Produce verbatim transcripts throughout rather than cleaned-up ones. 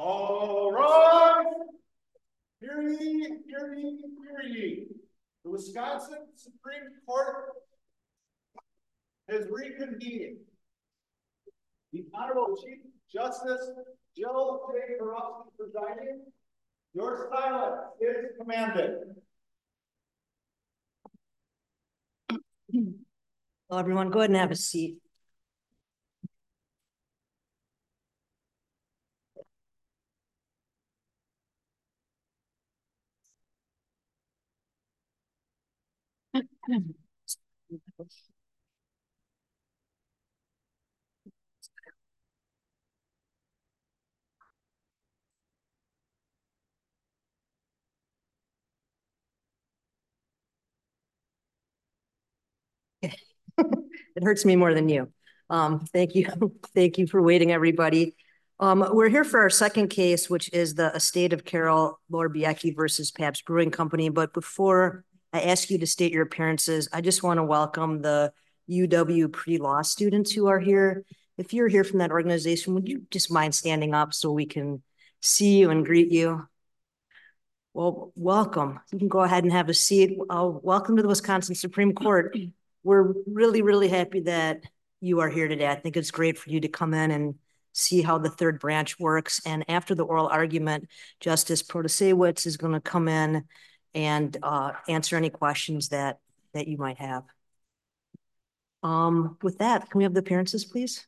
All right. Hear ye, hear ye, hear ye. The Wisconsin Supreme Court has reconvened. The Honorable Chief Justice Jill J. Karofsky presiding. Your silence is commanded. Well, everyone, go ahead and have a seat. It hurts me more than you. Um, thank you. Thank you for waiting, everybody. Um, we're here for our second case, which is the estate of Carol Lorbiecki versus Pabst Brewing Company. But before I ask you to state your appearances, I just want to welcome the U W pre-law students who are here. If you're here from that organization, would you just mind standing up so we can see you and greet you? Well, welcome. You can go ahead and have a seat. Uh, welcome to the Wisconsin Supreme Court. We're really, really happy that you are here today. I think it's great for you to come in and see how the third branch works. And after the oral argument, Justice Protasewicz is going to come in and uh, answer any questions that, that you might have. Um, with that, can we have the appearances, please?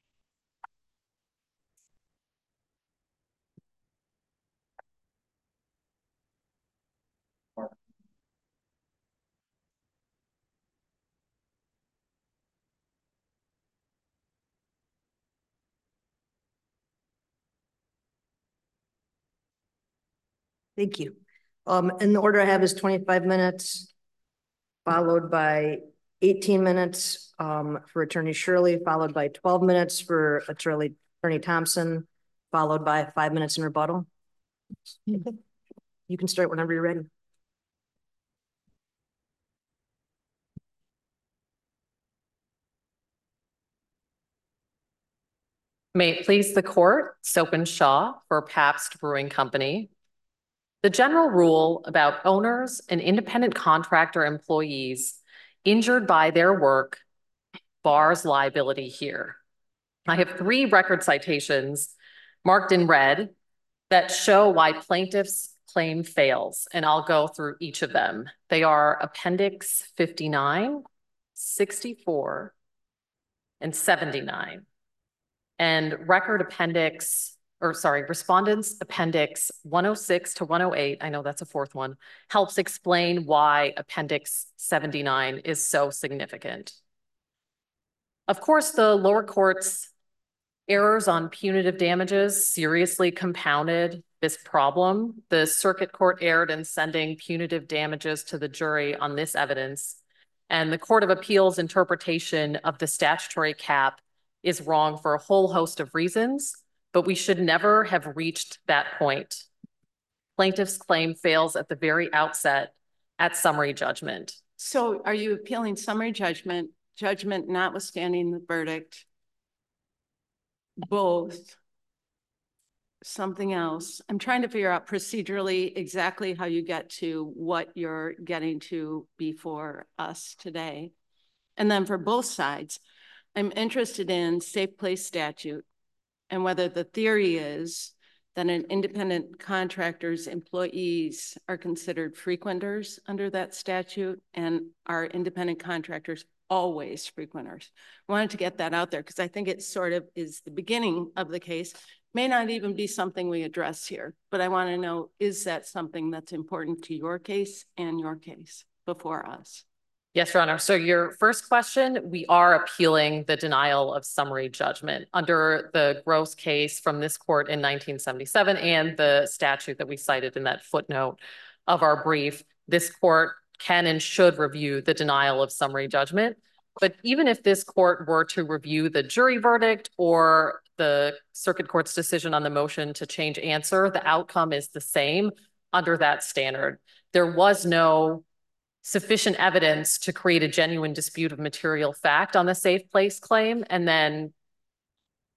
Thank you. Um, and the order I have is twenty-five minutes, followed by eighteen minutes um, for Attorney Shirley, followed by twelve minutes for Attorney, Attorney Thompson, followed by five minutes in rebuttal. You can start whenever you're ready. May it please the court, Sopan Shaw for Pabst Brewing Company. The general rule about owners and independent contractor employees injured by their work bars liability here. I have three record citations marked in red that show why plaintiff's claim fails, and I'll go through each of them. They are Appendix fifty-nine, sixty-four, and seventy-nine. And record appendix, or sorry, respondents appendix one oh six to one oh eight, I know that's a fourth one, helps explain why appendix seventy-nine is so significant. Of course, the lower court's errors on punitive damages seriously compounded this problem. The circuit court erred in sending punitive damages to the jury on this evidence, and the Court of Appeals interpretation of the statutory cap is wrong for a whole host of reasons, but we should never have reached that point. Plaintiff's claim fails at the very outset at summary judgment. So are you appealing summary judgment, judgment notwithstanding the verdict, both, something else? I'm trying to figure out procedurally exactly how you get to what you're getting to before us today. And then for both sides, I'm interested in safe place statute and whether the theory is that an independent contractor's employees are considered frequenters under that statute, and are independent contractors always frequenters. I wanted to get that out there because I think it sort of is the beginning of the case. May not even be something we address here, but I want to know, is that something that's important to your case and your case before us? Yes, Your Honor. So your first question, we are appealing the denial of summary judgment under the Gross case from this court in nineteen seventy-seven and the statute that we cited in that footnote of our brief. This court can and should review the denial of summary judgment. But even if this court were to review the jury verdict or the circuit court's decision on the motion to change answer, the outcome is the same under that standard. There was no sufficient evidence to create a genuine dispute of material fact on the safe place claim. And then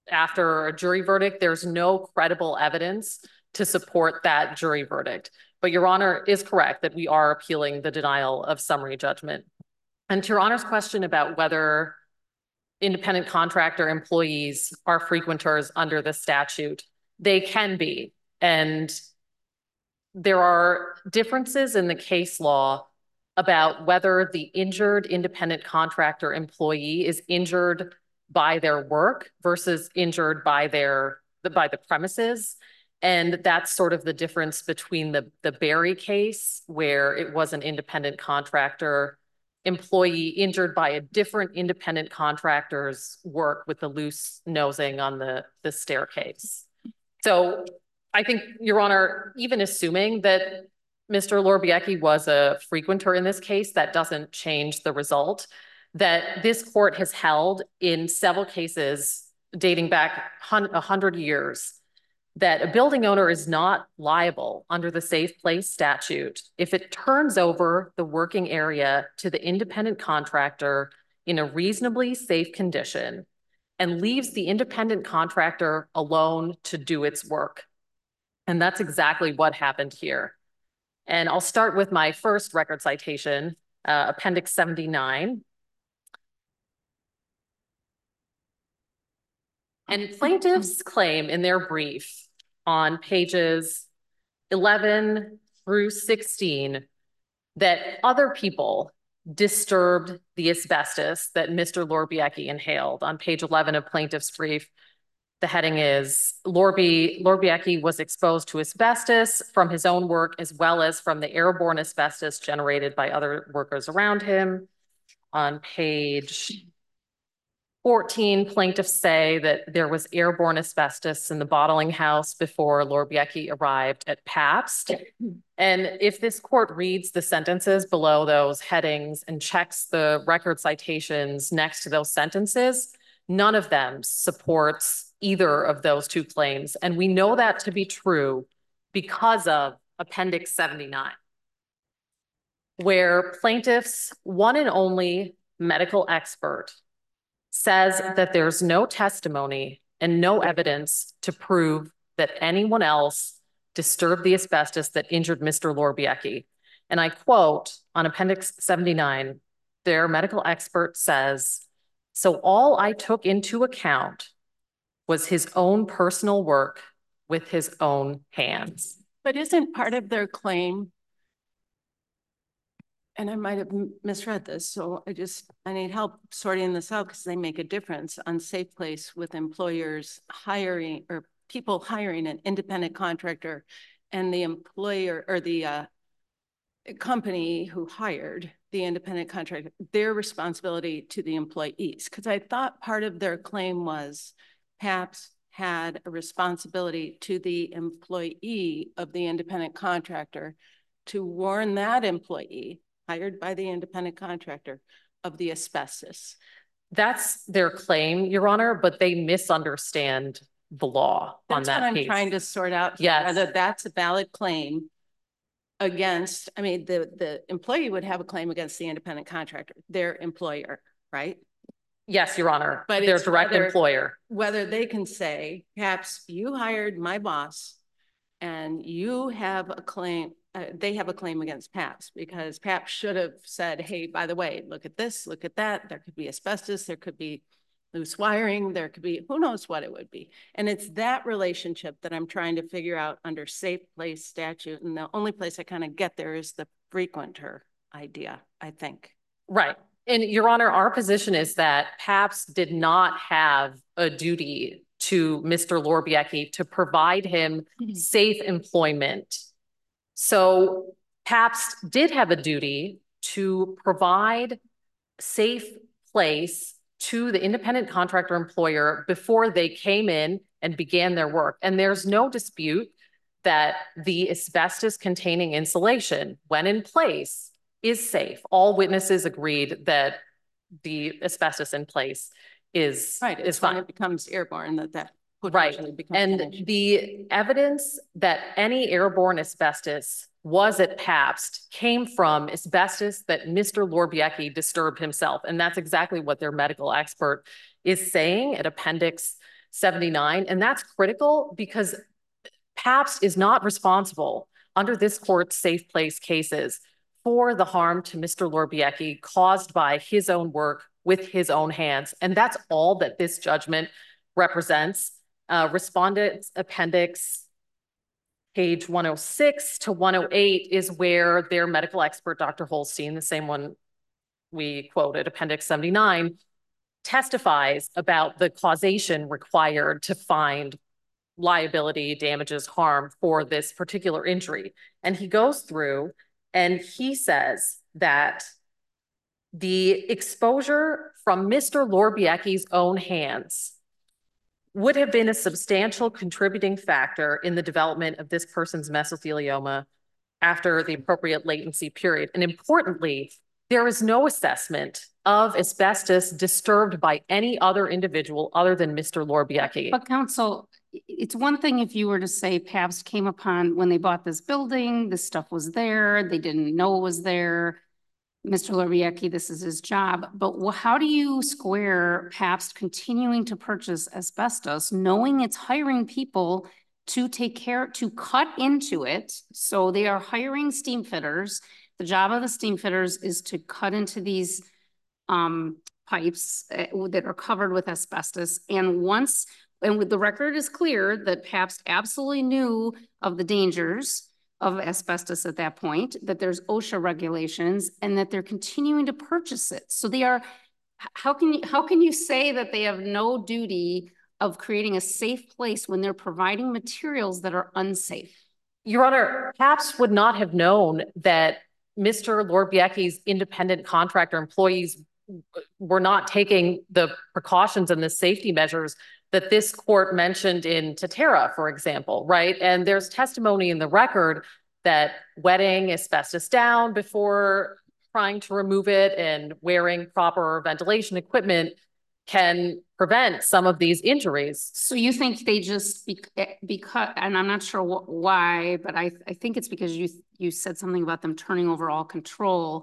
after a jury verdict, there's no credible evidence to support that jury verdict. But Your Honor is correct that we are appealing the denial of summary judgment. And to Your Honor's question about whether independent contractor employees are frequenters under the statute, they can be. And there are differences in the case law about whether the injured independent contractor employee is injured by their work versus injured by their by the premises. And that's sort of the difference between the, the Berry case, where it was an independent contractor employee injured by a different independent contractor's work with the loose nosing on the, the staircase. So I think, Your Honor, even assuming that Mister Lorbiecki was a frequenter in this case, that doesn't change the result. That this court has held in several cases dating back a hundred years that a building owner is not liable under the Safe Place statute if it turns over the working area to the independent contractor in a reasonably safe condition and leaves the independent contractor alone to do its work. And that's exactly what happened here. And I'll start with my first record citation, uh, Appendix seventy-nine. And plaintiffs claim in their brief on pages eleven through sixteen that other people disturbed the asbestos that Mister Lorbiecki inhaled. On page eleven of plaintiff's brief, the heading is Lorbi, Lorbiecki was exposed to asbestos from his own work as well as from the airborne asbestos generated by other workers around him. On page fourteen, plaintiffs say that there was airborne asbestos in the bottling house before Lorbiecki arrived at Pabst. And if this court reads the sentences below those headings and checks the record citations next to those sentences, none of them supports either of those two claims. And we know that to be true because of Appendix seventy-nine, where plaintiffs' one and only medical expert says that there's no testimony and no evidence to prove that anyone else disturbed the asbestos that injured Mister Lorbiecki. And I quote on Appendix seventy-nine, their medical expert says, "So all I took into account was his own personal work with his own hands." But isn't part of their claim, and I might have misread this, so I just, I need help sorting this out because they make a difference on Safe Place with employers hiring or people hiring an independent contractor and the employer or the uh, company who hired the independent contractor, their responsibility to the employees. Because I thought part of their claim was Pabst had a responsibility to the employee of the independent contractor to warn that employee hired by the independent contractor of the asbestos. That's their claim, Your Honor, but they misunderstand the law on that piece. That's what I'm trying to sort out. Yes. Whether that's a valid claim against, I mean, the, the employee would have a claim against the independent contractor, their employer, right? Yes, Your Honor, but their direct whether, employer. Whether they can say, perhaps you hired my boss and you have a claim, uh, they have a claim against Pabst because Pabst should have said, hey, by the way, look at this, look at that. There could be asbestos, there could be loose wiring, there could be, who knows what it would be. And it's that relationship that I'm trying to figure out under Safe Place statute. And the only place I kind of get there is the frequenter idea, I think. Right. And Your Honor, our position is that Pabst did not have a duty to Mister Lorbiecki to provide him mm-hmm. safe employment. So Pabst did have a duty to provide safe place to the independent contractor employer before they came in and began their work. And there's no dispute that the asbestos containing insulation, when in place, is safe. All witnesses agreed that the asbestos in place is right. It's is when fine. It becomes airborne that that right. And an the evidence that any airborne asbestos was at Pabst came from asbestos that Mister Lorbiecki disturbed himself. And that's exactly what their medical expert is saying at Appendix seventy-nine. And that's critical because Pabst is not responsible under this court's safe place cases for the harm to Mister Lorbiecki caused by his own work with his own hands. And that's all that this judgment represents. Uh, Respondent's appendix, page one oh six to one oh eight, is where their medical expert, Doctor Holstein, the same one we quoted, appendix seventy-nine, testifies about the causation required to find liability, damages, harm for this particular injury. And he goes through and he says that the exposure from Mister Lorbiecki's own hands would have been a substantial contributing factor in the development of this person's mesothelioma after the appropriate latency period. And importantly, there is no assessment of asbestos disturbed by any other individual other than Mister Lorbiecki. But counsel, it's one thing if you were to say Pabst came upon when they bought this building, this stuff was there, they didn't know it was there. Mister Lorbiecki, this is his job. But how do you square Pabst continuing to purchase asbestos, knowing it's hiring people to take care, to cut into it? So they are hiring steam fitters. The job of the steam fitters is to cut into these um, pipes uh, that are covered with asbestos. And once, and with the record is clear that Pabst absolutely knew of the dangers of asbestos at that point, that there's OSHA regulations, and that they're continuing to purchase it. So they are, how can you, how can you say that they have no duty of creating a safe place when they're providing materials that are unsafe? Your Honor, Pabst would not have known that Mister Lorbiecki's independent contractor employees were not taking the precautions and the safety measures that this court mentioned in Tatera, for example, right? And there's testimony in the record that wetting asbestos down before trying to remove it and wearing proper ventilation equipment can prevent some of these injuries. So you think they just, because, and I'm not sure wh why, but I, I think it's because you, you said something about them turning over all control.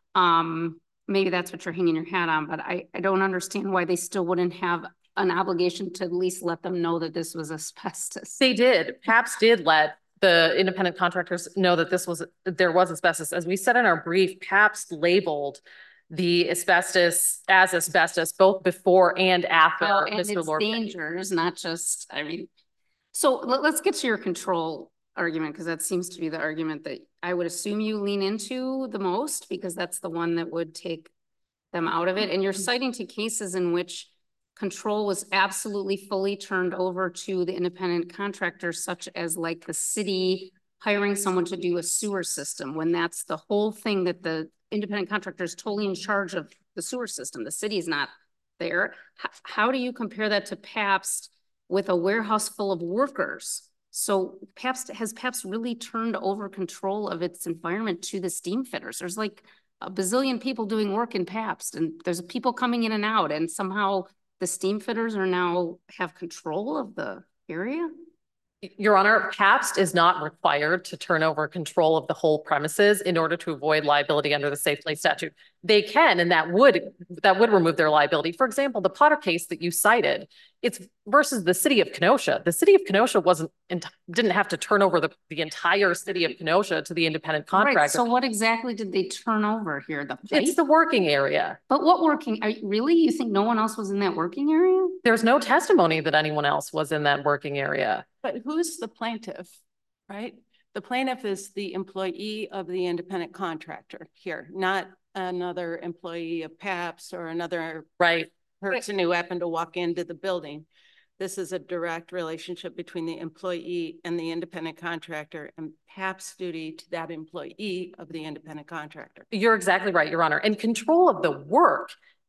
Um, maybe that's what you're hanging your hat on, but I, I don't understand why they still wouldn't have an obligation to at least let them know that this was asbestos. They did. Pabst did let the independent contractors know that this was, there was asbestos. As we said in our brief, Pabst labeled the asbestos as asbestos both before and after Oh, and Mister it's Lorbiecki. dangers, not just, I mean, so let, let's get to your control argument, because that seems to be the argument that I would assume you lean into the most, because that's the one that would take them out of it. And you're citing to cases in which control was absolutely fully turned over to the independent contractors, such as like the city hiring someone to do a sewer system, when that's the whole thing, that the independent contractor is totally in charge of the sewer system. The city is not there. H how do you compare that to Pabst with a warehouse full of workers? So Pabst, has Pabst really turned over control of its environment to the steam fitters? There's like a bazillion people doing work in Pabst, and there's people coming in and out, and somehow the steam fitters are now have control of the area? Your Honor, Pabst is not required to turn over control of the whole premises in order to avoid liability under the Safe Place statute. They can, and that would that would remove their liability. For example, the Potter case that you cited, it's versus the city of Kenosha. The city of Kenosha wasn't didn't have to turn over the, the entire city of Kenosha to the independent contractor. Right, so what exactly did they turn over here? The pipe? It's the working area. But what working, are you, really? You think no one else was in that working area? There's no testimony that anyone else was in that working area. But who's the plaintiff, right? The plaintiff is the employee of the independent contractor here, not another employee of Pabst or another right person who happened to walk into the building. This is a direct relationship between the employee and the independent contractor, and Pabst's duty to that employee of the independent contractor. You're exactly right, Your Honor. And control of the work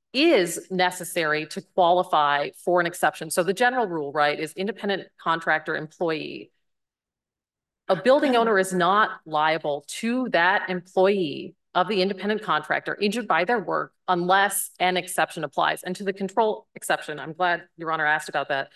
is necessary to qualify for an exception. So the general rule, right, is independent contractor employee. A building owner is not liable to that employee of the independent contractor injured by their work unless an exception applies. And to the control exception, I'm glad Your Honor asked about that.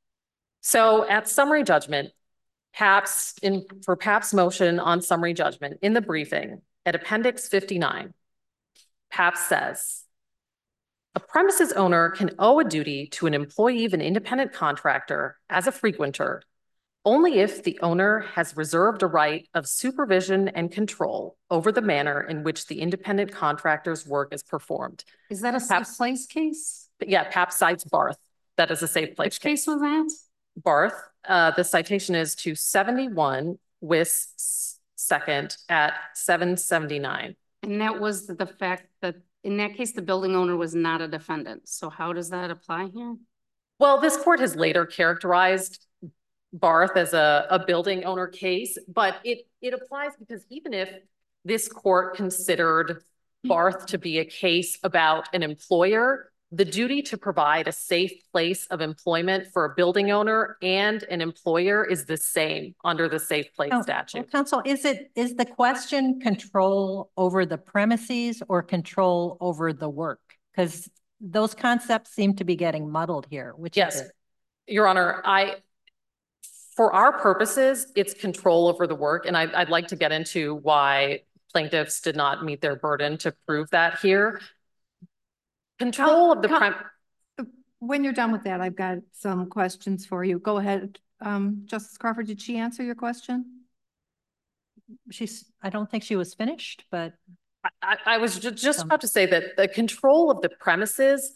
So at summary judgment, Pabst, in, for Pabst's motion on summary judgment, in the briefing at Appendix fifty-nine, Pabst says, A premises owner can owe a duty to an employee of an independent contractor as a frequenter only if the owner has reserved a right of supervision and control over the manner in which the independent contractor's work is performed. Is that a safe Perhaps- place case? But yeah, Pabst cites Barth. That is a safe place Which case was that? Barth. Uh, the citation is to seventy-one Wis second at seven seventy-nine. And that was the, the fact that in that case, the building owner was not a defendant. So how does that apply here? Well, this court has later characterized Barth as a, a building owner case, but it, it applies because even if this court considered Barth to be a case about an employer, the duty to provide a safe place of employment for a building owner and an employer is the same under the Safe Place Oh, statute. well, Counsel, is it, is the question control over the premises or control over the work? Because those concepts seem to be getting muddled here, which is Yes, it? Your Honor, I, for our purposes, it's control over the work. And I, I'd like to get into why plaintiffs did not meet their burden to prove that here. Control of the Coun- prem. When you're done with that, I've got some questions for you. Go ahead. Um, Justice Crawford, did she answer your question? She's, I don't think she was finished, but I, I was ju- just Um, about to say that the control of the premises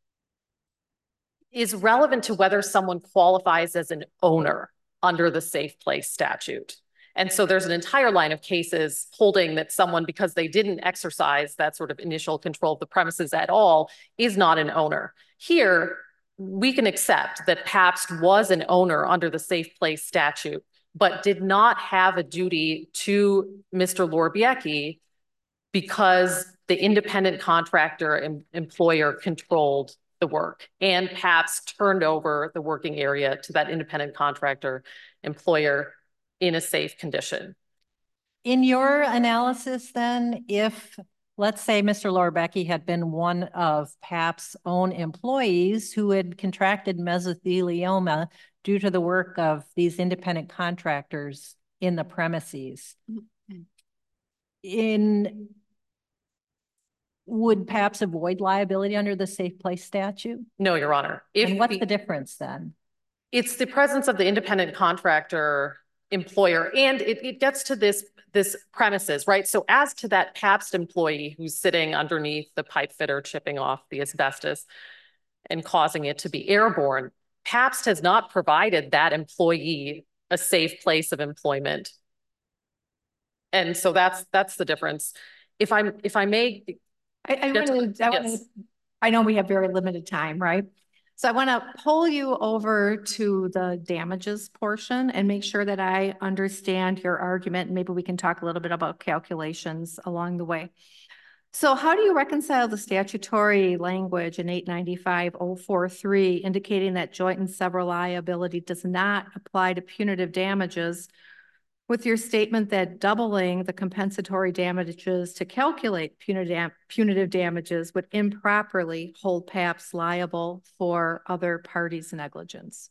is relevant to whether someone qualifies as an owner under the Safe Place statute. And so there's an entire line of cases holding that someone, because they didn't exercise that sort of initial control of the premises at all, is not an owner. Here, we can accept that Pabst was an owner under the Safe Place statute, but did not have a duty to Mister Lorbiecki because the independent contractor and employer controlled the work, and Pabst turned over the working area to that independent contractor employer in a safe condition. in your analysis then, if, let's say Mister Lorbecky had been one of Pabst's own employees who had contracted mesothelioma due to the work of these independent contractors in the premises, in would Pabst avoid liability under the Safe Place statute? No, Your Honor. If And what's the- the difference then? It's the presence of the independent contractor employer, and it, it gets to this, this premises, right? So as to that Pabst employee who's sitting underneath the pipe fitter chipping off the asbestos and causing it to be airborne, Pabst has not provided that employee a safe place of employment. And so that's, that's the difference. If I'm, if I may. I, I Yes, want to, I want yes. to, I know we have very limited time, right? So I want to pull you over to the damages portion and make sure that I understand your argument. And maybe we can talk a little bit about calculations along the way. So how do you reconcile the statutory language in eight ninety-five oh four three indicating that joint and several liability does not apply to punitive damages with your statement that doubling the compensatory damages to calculate punitive, punitive damages would improperly hold Pabst liable for other parties' negligence?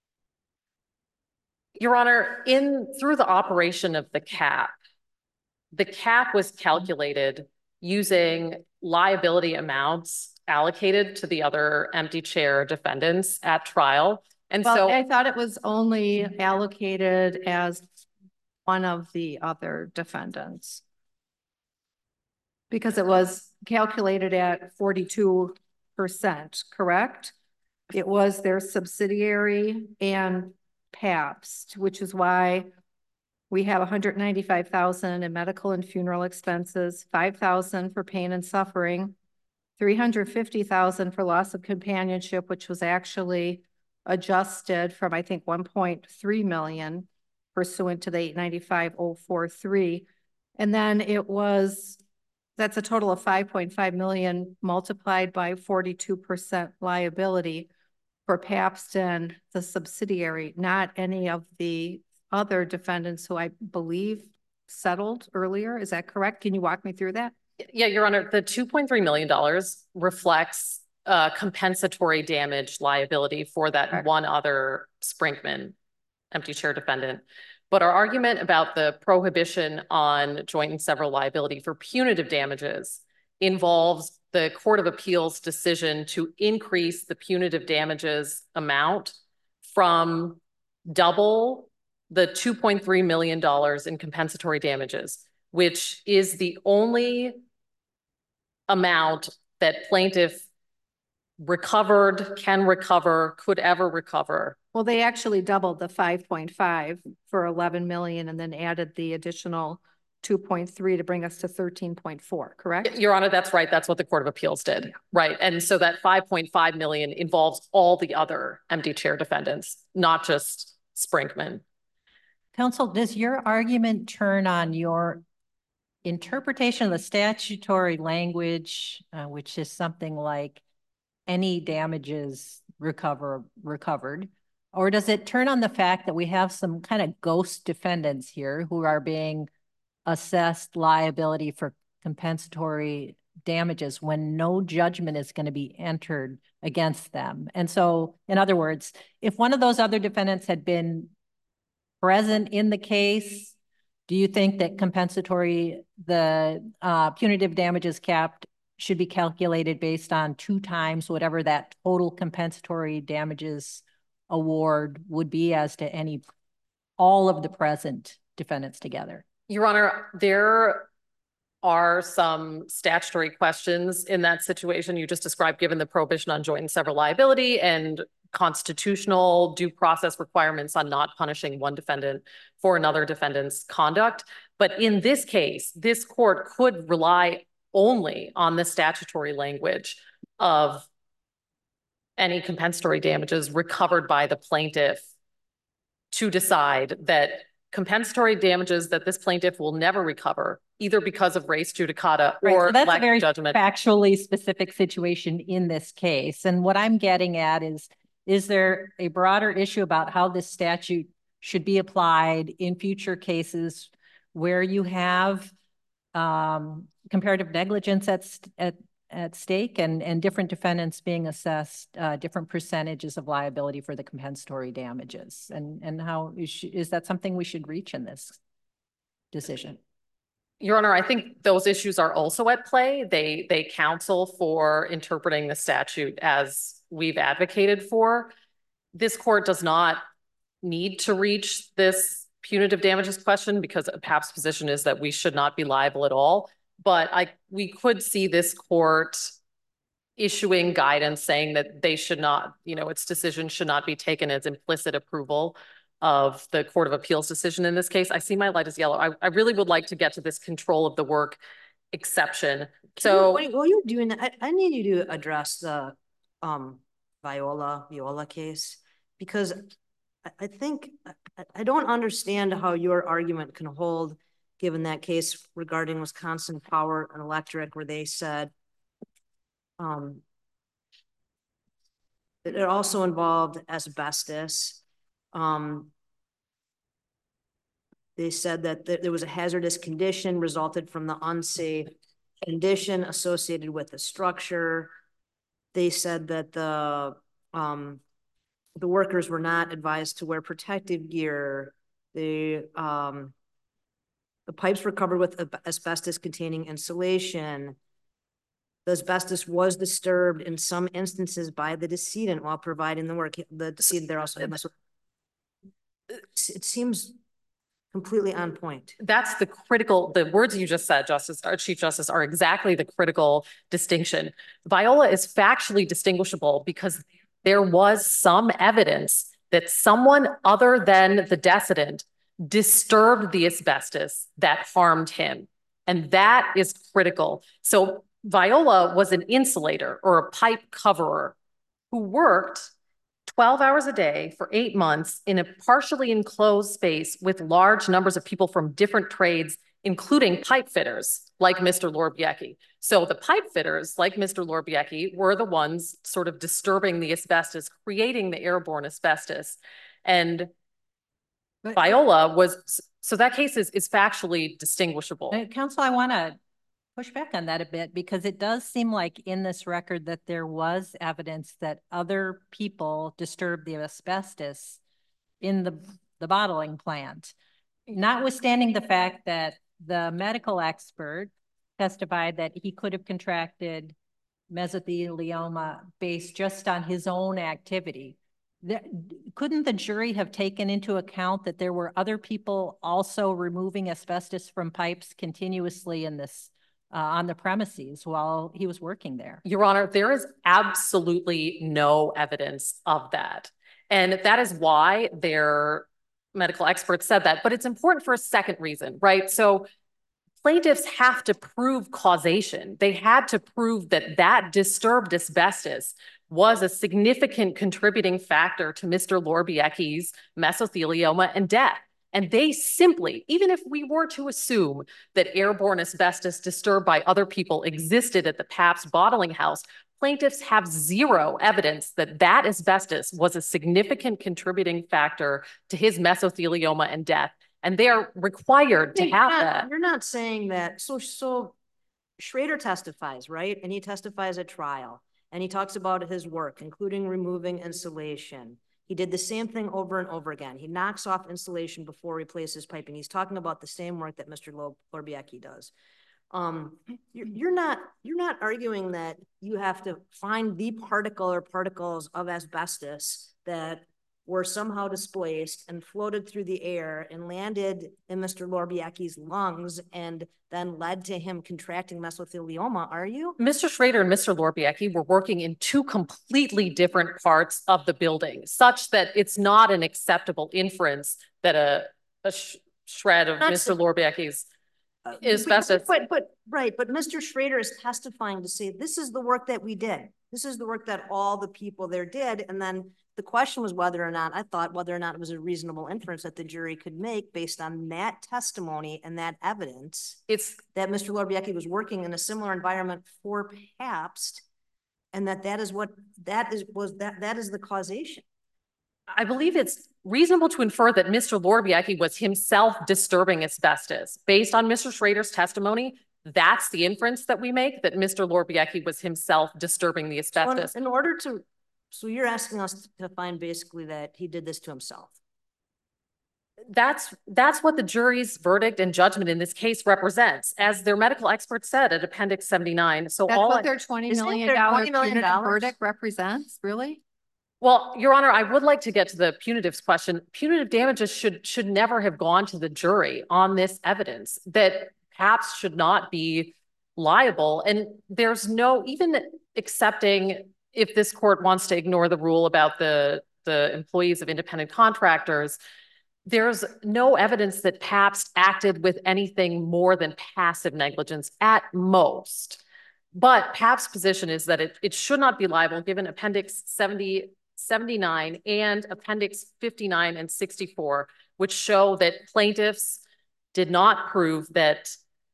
Your Honor, in through the operation of the cap, the cap was calculated using liability amounts allocated to the other empty chair defendants at trial. And Well, so I thought it was only allocated as one of the other defendants. Because it was calculated at forty-two percent, correct? It was their subsidiary and Pabst, which is why we have one hundred ninety-five thousand in medical and funeral expenses, five thousand for pain and suffering, three hundred fifty thousand for loss of companionship, which was actually adjusted from, I think, one point three million pursuant to the eight ninety-five oh four three. And then it was, that's a total of five point five million multiplied by forty-two percent liability for Pabst and the subsidiary, not any of the other defendants who I believe settled earlier. Is that correct? Can you walk me through that? yeah, Your Honor, the two point three million dollars reflects uh, compensatory damage liability for that Correct. one other Sprinkman empty chair defendant. But our argument about the prohibition on joint and several liability for punitive damages involves the Court of Appeals decision to increase the punitive damages amount from double the two point three million dollars in compensatory damages, which is the only amount that plaintiff recovered, can recover, could ever recover. Well, they actually doubled the five point five for eleven million and then added the additional two point three to bring us to thirteen point four, correct? Your Honor, that's right. That's what the Court of Appeals did. Right. And so that five point five million involves all the other empty chair defendants, not just Sprinkman. Counsel, does your argument turn on your interpretation of the statutory language, uh, which is something like any damages recover recovered? Or does it turn on the fact that we have some kind of ghost defendants here who are being assessed liability for compensatory damages when no judgment is going to be entered against them? And so, in other words, if one of those other defendants had been present in the case, do you think that compensatory, the uh, punitive damages capped should be calculated based on two times whatever that total compensatory damages award would be as to any, all of the present defendants together? Your Honor, there are some statutory questions in that situation you just described, given the prohibition on joint and several liability and constitutional due process requirements on not punishing one defendant for another defendant's conduct. But in this case, this court could rely only on the statutory language of any compensatory damages recovered by the plaintiff to decide that compensatory damages that this plaintiff will never recover, either because of res judicata Right, or so that's lack a very of judgment. factually specific situation in this case. And what I'm getting at is, is there a broader issue about how this statute should be applied in future cases where you have um, comparative negligence at, at, at stake and, and different defendants being assessed uh, different percentages of liability for the compensatory damages? And, and how is, is that something we should reach in this decision? Your Honor, I think those issues are also at play. They, they counsel for interpreting the statute as we've advocated for. This court does not need to reach this punitive damages question because P A P's position is that we should not be liable at all. But I, we could see this court issuing guidance saying that they should not, you know, its decision should not be taken as implicit approval of the Court of Appeals decision in this case. I see my light is yellow. I, I really would like to get to this control of the work exception. So While while you're doing that, I, I need you to address the um Viola, Viola case, because I, I think, I, I don't understand how your argument can hold given that case regarding Wisconsin Power and Electric, where they said um, that it also involved asbestos. Um, they said that th there was a hazardous condition resulted from the unsafe condition associated with the structure. They said that the um, the workers were not advised to wear protective gear. The um, the pipes were covered with asbestos-containing insulation. The asbestos was disturbed in some instances by the decedent while providing the work. The decedent there also. It seems completely on point. that's the critical, the words you just said, Justice, our Chief Justice, are exactly the critical distinction. Viola is factually distinguishable because there was some evidence that someone other than the decedent disturbed the asbestos that harmed him. And that is critical. So Viola was an insulator or a pipe coverer who worked twelve hours a day for eight months in a partially enclosed space with large numbers of people from different trades, including pipe fitters like Mister Lorbiecki. So the pipe fitters like Mister Lorbiecki were the ones sort of disturbing the asbestos, creating the airborne asbestos. And But, Viola was, so that case is, is factually distinguishable. Uh, Counsel, I want to push back on that a bit because it does seem like in this record that there was evidence that other people disturbed the asbestos in the, the bottling plant, notwithstanding the fact that the medical expert testified that he could have contracted mesothelioma based just on his own activity. That, couldn't the jury have taken into account that there were other people also removing asbestos from pipes continuously in this uh, on the premises while he was working there? Your Honor, there is absolutely no evidence of that. And that is why their medical experts said that. But it's important for a second reason, right? So plaintiffs have to prove causation. They had to prove that that disturbed asbestos was a significant contributing factor to Mister Lorbiecki's mesothelioma and death. And they simply, even if we were to assume that airborne asbestos disturbed by other people existed at the Pabst bottling house, plaintiffs have zero evidence that that asbestos was a significant contributing factor to his mesothelioma and death. And they are required to You're have not- that. You're not saying that. So, so Schrader testifies, right? And he testifies at trial. And he talks about his work, including removing insulation. He did the same thing over and over again. He knocks off insulation before he replaces piping. He's talking about the same work that Mister Lorbiecki does. Um, you're, you're not you're not arguing that you have to find the particle or particles of asbestos that were somehow displaced and floated through the air and landed in Mister Lorbiecki's lungs and then led to him contracting mesothelioma, are you? Mister Schrader and Mister Lorbiecki were working in two completely different parts of the building, such that it's not an acceptable inference that a, a sh shred of Not Mister so- Lorbiecki's Uh, asbestos. But, but, but, right, but Mister Schrader is testifying to say, this is the work that we did. This is the work that all the people there did. And then the question was whether or not, I thought whether or not it was a reasonable inference that the jury could make based on that testimony and that evidence It's that Mister Lorbiecki was working in a similar environment for Pabst, and that that is what, that is, was that, that is the causation. I believe it's reasonable to infer that Mister Lorbiecki was himself disturbing asbestos. Based on Mister Schrader's testimony, that's the inference that we make, that Mister Lorbiecki was himself disturbing the So in, asbestos. in order to, so you're asking us to find basically that he did this to himself. That's, that's what the jury's verdict and judgment in this case represents. As their medical expert said at Appendix seventy-nine. So That's all what I- their twenty Isn't million there dollar twenty million punitive dollars? verdict represents, really? Well, Your Honor, I would like to get to the punitives question. Punitive damages should should never have gone to the jury on this evidence, that Pabst should not be liable. And there's no, even accepting, if this court wants to ignore the rule about the, the employees of independent contractors, there's no evidence that Pabst acted with anything more than passive negligence at most. But Pabst's position is that it, it should not be liable given Appendix seventy, seventy-nine and Appendix fifty-nine and sixty-four, which show that plaintiffs did not prove that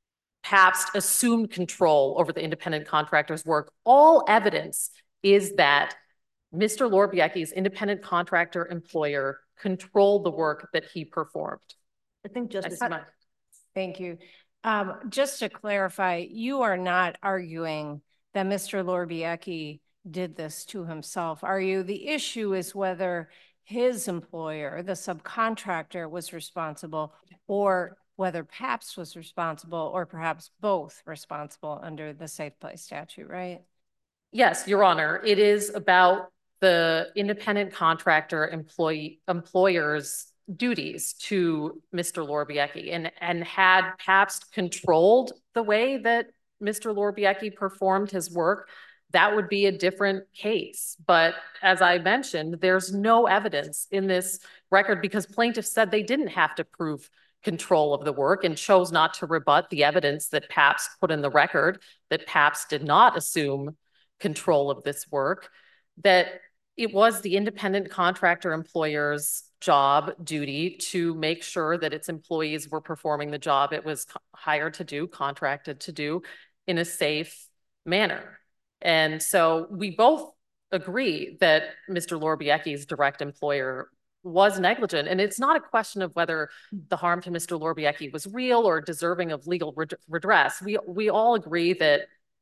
Pabst assumed control over the independent contractor's work. All evidence is that Mister Lorbiecki's independent contractor employer controlled the work that he performed. I think I Justice. see my- Thank you. Um, just to clarify, you are not arguing that Mister Lorbiecki did this to himself, are you? The issue is whether his employer, the subcontractor, was responsible, or whether Pabst was responsible, or perhaps both responsible under the Safe Place statute, right? Yes, Your Honor, it is about the independent contractor employee employer's duties to Mister Lorbiecki, and and had Pabst controlled the way that Mister Lorbiecki performed his work, that would be a different case. But as I mentioned, there's no evidence in this record because plaintiffs said they didn't have to prove control of the work and chose not to rebut the evidence that Pabst put in the record, that Pabst did not assume control of this work, that it was the independent contractor employer's job duty to make sure that its employees were performing the job it was hired to do, contracted to do, in a safe manner. And so we both agree that Mister Lorbiecki's direct employer was negligent. And it's not a question of whether the harm to Mister Lorbiecki was real or deserving of legal redress. We, we all agree that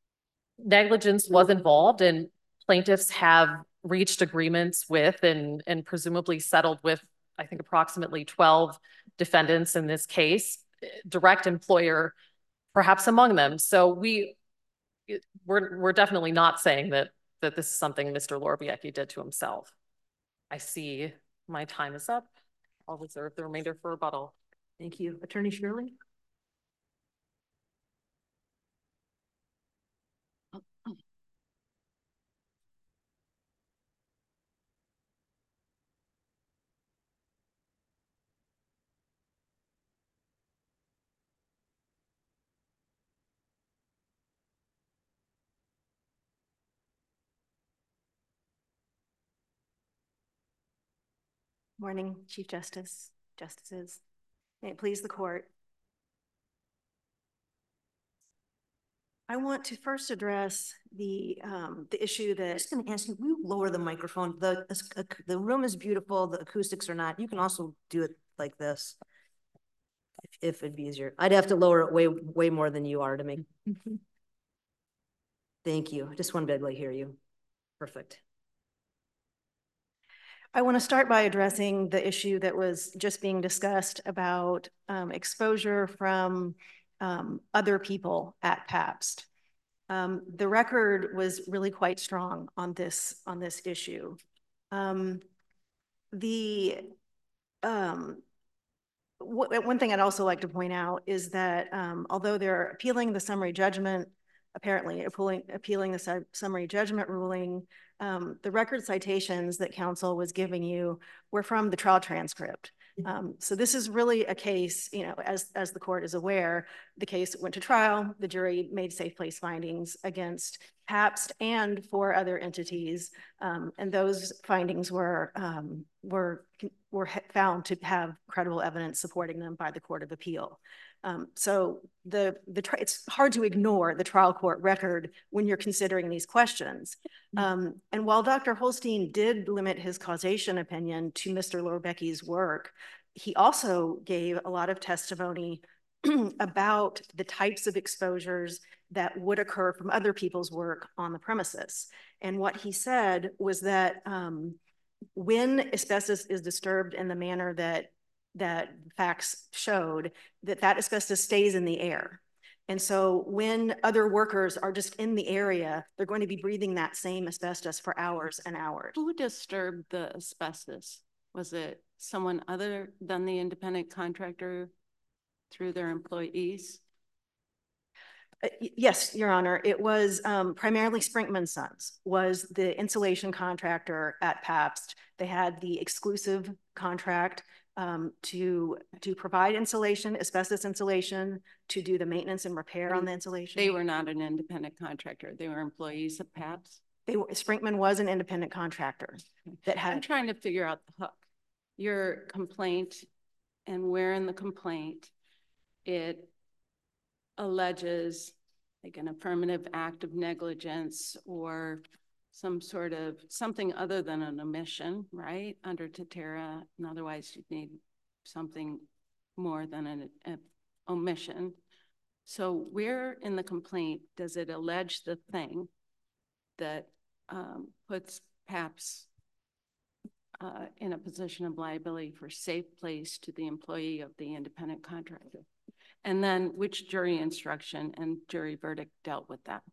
negligence was involved, and plaintiffs have reached agreements with and, and presumably settled with, I think, approximately twelve defendants in this case, direct employer perhaps among them. So we it- we're, we're definitely not saying that, that this is something Mister Lorbiecki did to himself. I see my time is up. I'll reserve the remainder for rebuttal. Thank you. Attorney Shirley? Morning, Chief Justice, Justices. May it please the court. I want to first address the um, the issue I'm that just gonna ask you, will you lower the microphone? The, the room is beautiful, the acoustics are not. You can also do it like this. If, if it'd be easier. I'd have to lower it way, way more than you are to me. Thank you. I just wanted to be able to hear you. Perfect. I want to start by addressing the issue that was just being discussed about um, exposure from um, other people at Pabst. Um, the record was really quite strong on this on this issue. Um, the um, one thing I'd also like to point out is that um, although they're appealing the summary judgment, apparently appealing, appealing the su summary judgment ruling, um, the record citations that counsel was giving you were from the trial transcript. Um, so this is really a case, you know, as, as the court is aware, the case went to trial, the jury made safe place findings against Pabst and four other entities, um, and those findings were, um, were, were found to have credible evidence supporting them by the Court of Appeal. Um, so the, the it's hard to ignore the trial court record when you're considering these questions. Um, and while Doctor Holstein did limit his causation opinion to Mister Lorbiecki's work, he also gave a lot of testimony about the types of exposures that would occur from other people's work on the premises. And what he said was that um, when asbestos is disturbed in the manner that that facts showed, that that asbestos stays in the air. And so when other workers are just in the area, they're going to be breathing that same asbestos for hours and hours. Who disturbed the asbestos? Was it someone other than the independent contractor through their employees? Uh, yes, Your Honor. It was um, primarily Sprinkman Sons was the insulation contractor at Pabst. They had the exclusive contract um, to, to provide insulation, asbestos insulation, to do the maintenance and repair and on the insulation. They were not an independent contractor. They were employees of Pabst. They were, Sprinkman was an independent contractor that had. I'm trying to figure out the hook. Your complaint and where in the complaint it alleges like an affirmative act of negligence or some sort of something other than an omission, right? Under Tatera, and otherwise you'd need something more than an, an omission. So where in the complaint does it allege the thing that um, puts Pabst uh, in a position of liability for safe place to the employee of the independent contractor? And then which jury instruction and jury verdict dealt with that?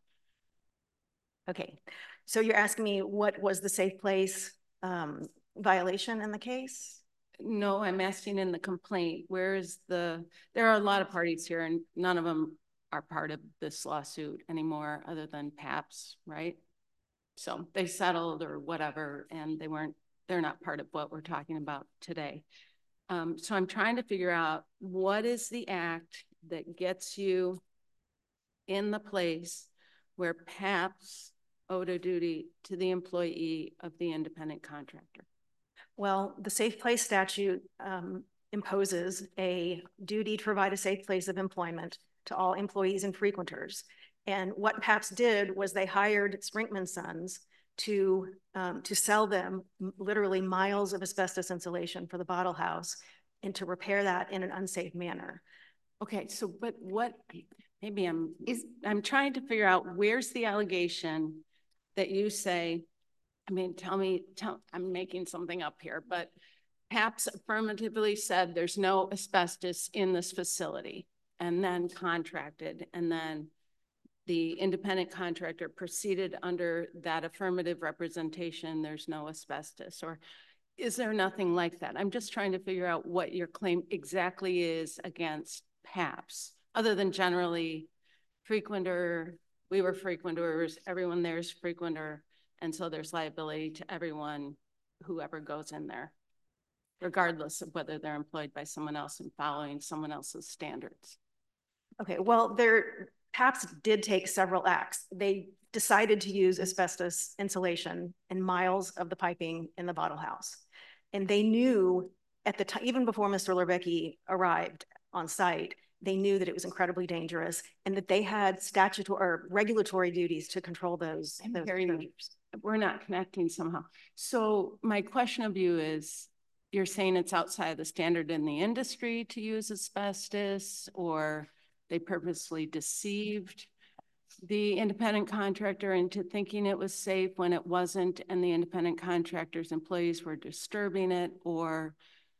Okay, so you're asking me what was the safe place um, violation in the case? No, I'm asking in the complaint, where is the, there are a lot of parties here and none of them are part of this lawsuit anymore other than Pabst, right? So they settled or whatever, and they weren't, they're not part of what we're talking about today. Um, so I'm trying to figure out what is the act that gets you in the place where Pabst owed a duty to the employee of the independent contractor. Well, the Safe Place statute um, imposes a duty to provide a safe place of employment to all employees and frequenters. And what Pabst did was they hired Sprinkman Sons to, um, to sell them literally miles of asbestos insulation for the bottle house and to repair that in an unsafe manner. Okay, so but what, maybe I'm, is, I'm trying to figure out where's the allegation that you say, I mean, tell me, tell, I'm making something up here, but Pabst affirmatively said there's no asbestos in this facility and then contracted and then the independent contractor proceeded under that affirmative representation, there's no asbestos, or is there nothing like that? I'm just trying to figure out what your claim exactly is against PAPS, other than generally frequenter, we were frequenters, everyone there is frequenter, and so there's liability to everyone, whoever goes in there, regardless of whether they're employed by someone else and following someone else's standards. Okay, well, there, PAPS did take several acts. They decided to use asbestos insulation in miles of the piping in the bottle house. And they knew at the time, even before Mister Lorbecki arrived on site, they knew that it was incredibly dangerous and that they had statutory or regulatory duties to control those. I'm those hearing exposures. we're not connecting somehow. So my question of you is, you're saying it's outside the standard in the industry to use asbestos, or they purposely deceived the independent contractor into thinking it was safe when it wasn't, and the independent contractor's employees were disturbing it, or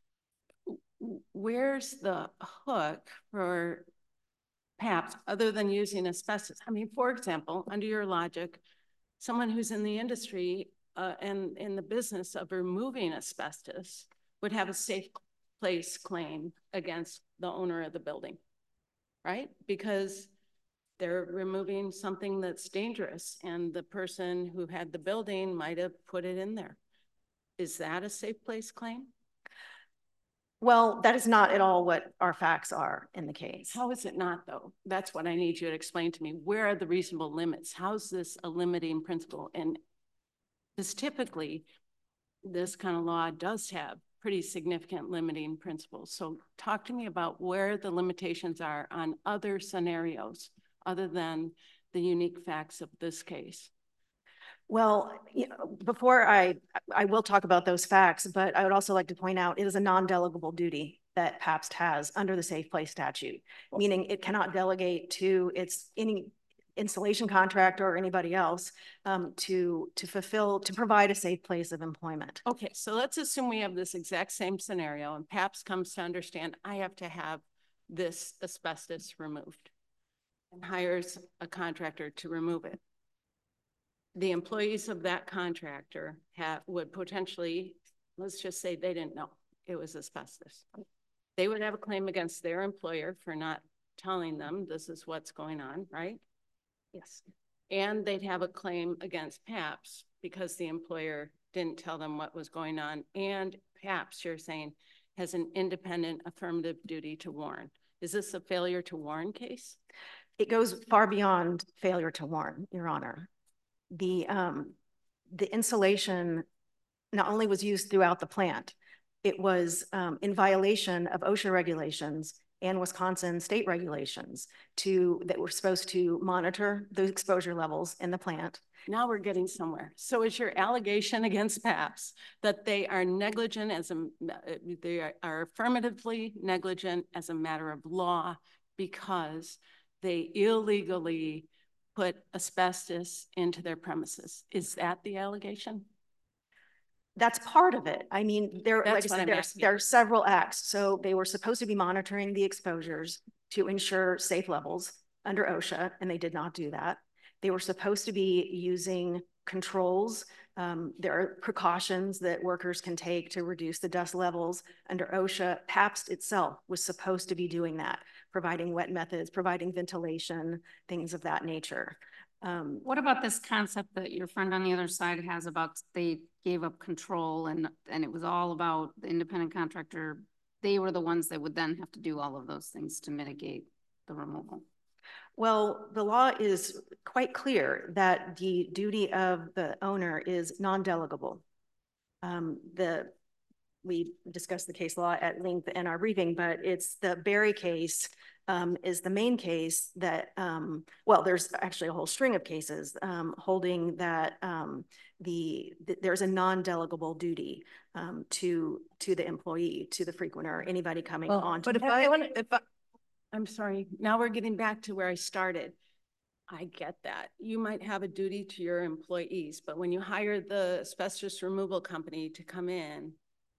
where's the hook for PAPS other than using asbestos? I mean, for example, under your logic, someone who's in the industry uh, and in the business of removing asbestos would have a safe place claim against the owner of the building, right? Because they're removing something that's dangerous and the person who had the building might have put it in there. Is that a safe place claim? Well, that is not at all what our facts are in the case. How is it not, though? That's what I need you to explain to me. Where are the reasonable limits? How's this a limiting principle? And this typically, this kind of law does have pretty significant limiting principles. So talk to me about where the limitations are on other scenarios other than the unique facts of this case. Well, you know, before I, I will talk about those facts, but I would also like to point out it is a non-delegable duty that PAPS has under the Safe Place statute, meaning it cannot delegate to its any installation contractor or anybody else um, to, to fulfill, to provide a safe place of employment. Okay, so let's assume we have this exact same scenario and PAPS comes to understand I have to have this asbestos removed and hires a contractor to remove it. The employees of that contractor have, would potentially, let's just say they didn't know it was asbestos. They would have a claim against their employer for not telling them this is what's going on, right? Yes. And they'd have a claim against PAPS because the employer didn't tell them what was going on. And PAPS, you're saying, has an independent affirmative duty to warn. Is this a failure to warn case? It goes far beyond failure to warn, Your Honor. The, um, the insulation not only was used throughout the plant, it was um, in violation of OSHA regulations and Wisconsin state regulations to that were supposed to monitor the exposure levels in the plant. Now we're getting somewhere. So is your allegation against PAPS that they are negligent as a, they are affirmatively negligent as a matter of law because they illegally put asbestos into their premises? Is that the allegation? That's part of it. I mean, there, like I said, there, there are several acts. So they were supposed to be monitoring the exposures to ensure safe levels under OSHA, and they did not do that. They were supposed to be using controls. Um, there are precautions that workers can take to reduce the dust levels under OSHA. PAPS itself was supposed to be doing that, providing wet methods, providing ventilation, things of that nature. Um, what about this concept that your friend on the other side has about they gave up control and, and it was all about the independent contractor? They were the ones that would then have to do all of those things to mitigate the removal. Well, the law is quite clear that the duty of the owner is non-delegable. Um, the we discussed the case law at length in our briefing, but it's the Berry case um, is the main case that, um, well, there's actually a whole string of cases um, holding that um, the, the there's a non-delegable duty um, to to the employee, to the frequenter, anybody coming well, on. But if I, I if I, I'm sorry, now we're getting back to where I started. I get that. You might have a duty to your employees, but when you hire the asbestos removal company to come in,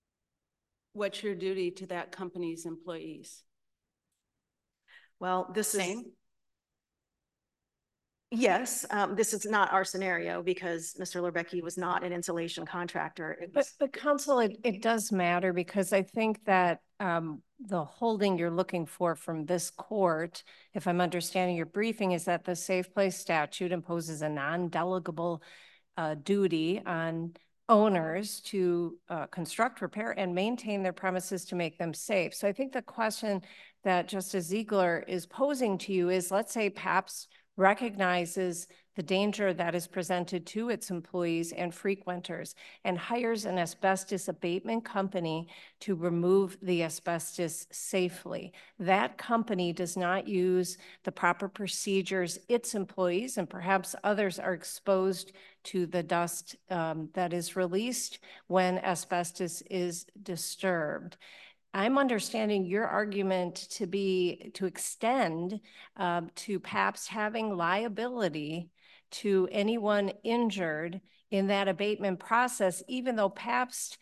what's your duty to that company's employees? Well, this Same? is Yes, um, this is not our scenario because Mister Lorbecki was not an insulation contractor. It But, was, but counsel, it, it does matter because I think that um, the holding you're looking for from this court, if I'm understanding your briefing, is that the Safe Place statute imposes a non-delegable uh, duty on owners to uh, construct, repair, and maintain their premises to make them safe. So I think the question that Justice Ziegler is posing to you is, let's say PAPS recognizes the danger that is presented to its employees and frequenters and hires an asbestos abatement company to remove the asbestos safely. That company does not use the proper procedures. Its employees and perhaps others are exposed to the dust um, that is released when asbestos is disturbed. I'm understanding your argument to be, to extend um, to PAPS having liability to anyone injured in that abatement process, even though PAPS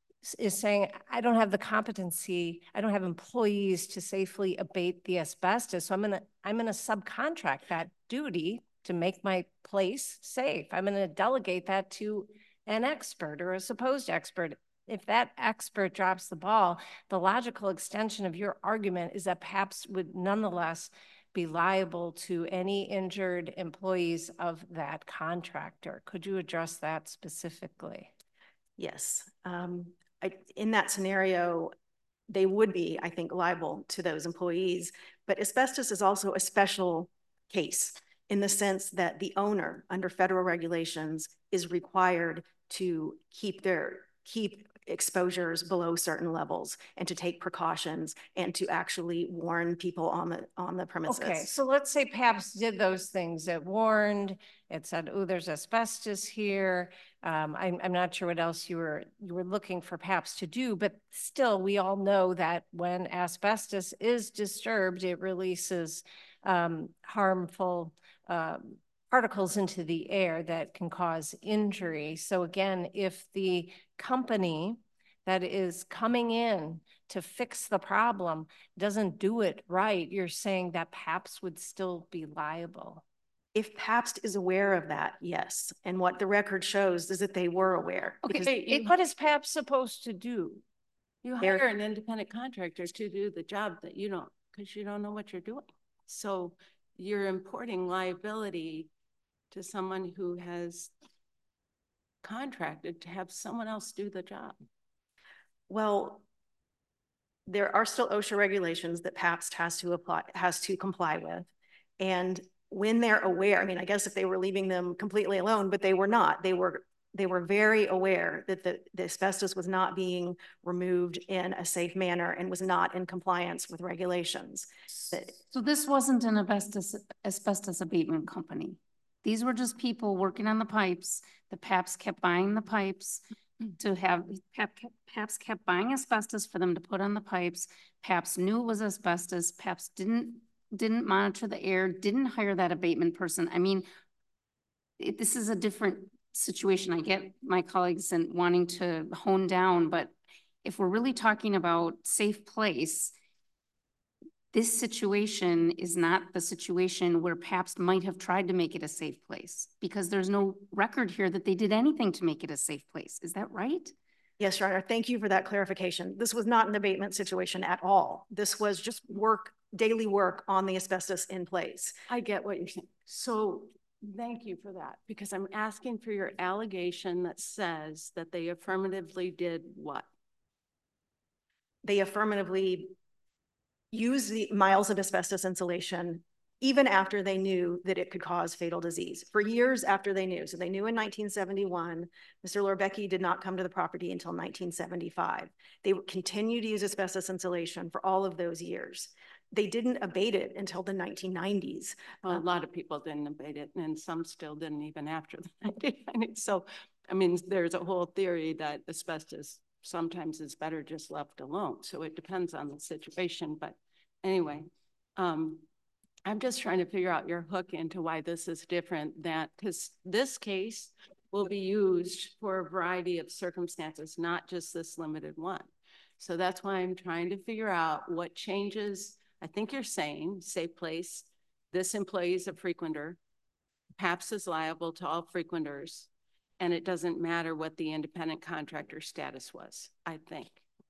is saying, I don't have the competency, I don't have employees to safely abate the asbestos, so I'm gonna, I'm gonna subcontract that duty to make my place safe. I'm gonna delegate that to an expert or a supposed expert. If that expert drops the ball, the logical extension of your argument is that PAPS would nonetheless be liable to any injured employees of that contractor. Could you address that specifically? yes. Um, I, in that scenario, they would be, I think, liable to those employees. But asbestos is also a special case in the sense that the owner, under federal regulations, is required to keep their keep exposures below certain levels and to take precautions and to actually warn people on the on the premises. Okay, so let's say PAPS did those things. It warned, it said, oh, there's asbestos here. Um, I'm, I'm not sure what else you were you were looking for PAPS to do, but still we all know that when asbestos is disturbed, it releases um, harmful um, particles into the air that can cause injury. So again, if the company that is coming in to fix the problem doesn't do it right, you're saying that PAPS would still be liable? If PAPS is aware of that, yes. And what the record shows is that they were aware. Okay, because it, what is PAPS supposed to do? You They're- hire an independent contractor to do the job that you don't, because you don't know what you're doing. So you're importing liability to someone who has contracted to have someone else do the job. Well, there are still OSHA regulations that PAPS has to apply, has to comply with. And when they're aware, I mean, I guess if they were leaving them completely alone, but they were not, they were, they were very aware that the, the asbestos was not being removed in a safe manner and was not in compliance with regulations. That, So this wasn't an asbestos, asbestos abatement company. These were just people working on the pipes. The PAPS kept buying the pipes to have, PAPS kept buying asbestos for them to put on the pipes. PAPS knew it was asbestos. PAPS didn't, didn't monitor the air, didn't hire that abatement person. I mean, it, this is a different situation. I get my colleagues and wanting to hone down, but if we're really talking about safe place, this situation is not the situation where PAPS might have tried to make it a safe place, because there's no record here that they did anything to make it a safe place. Is that right? yes, Your Honor, thank you for that clarification. This was not an abatement situation at all. This was just work, daily work on the asbestos in place. I get what you're saying. So thank you for that, because I'm asking for your allegation that says that they affirmatively did what? They affirmatively used the miles of asbestos insulation even after they knew that it could cause fatal disease. For years after they knew. So they knew in nineteen seventy-one, Mister Lorbecki did not come to the property until nineteen seventy-five. They continued to use asbestos insulation for all of those years. They didn't abate it until the nineteen nineties. Well, a lot of people didn't abate it, and some still didn't even after the nineteen nineties. So, I mean, there's a whole theory that asbestos sometimes is better just left alone. So it depends on the situation. But anyway, um, I'm just trying to figure out your hook into why this is different, that because this case will be used for a variety of circumstances, not just this limited one. So that's why I'm trying to figure out what changes. I think you're saying, safe place, this employee is a frequenter. Pabst is liable to all frequenters, and it doesn't matter what the independent contractor status was, I think.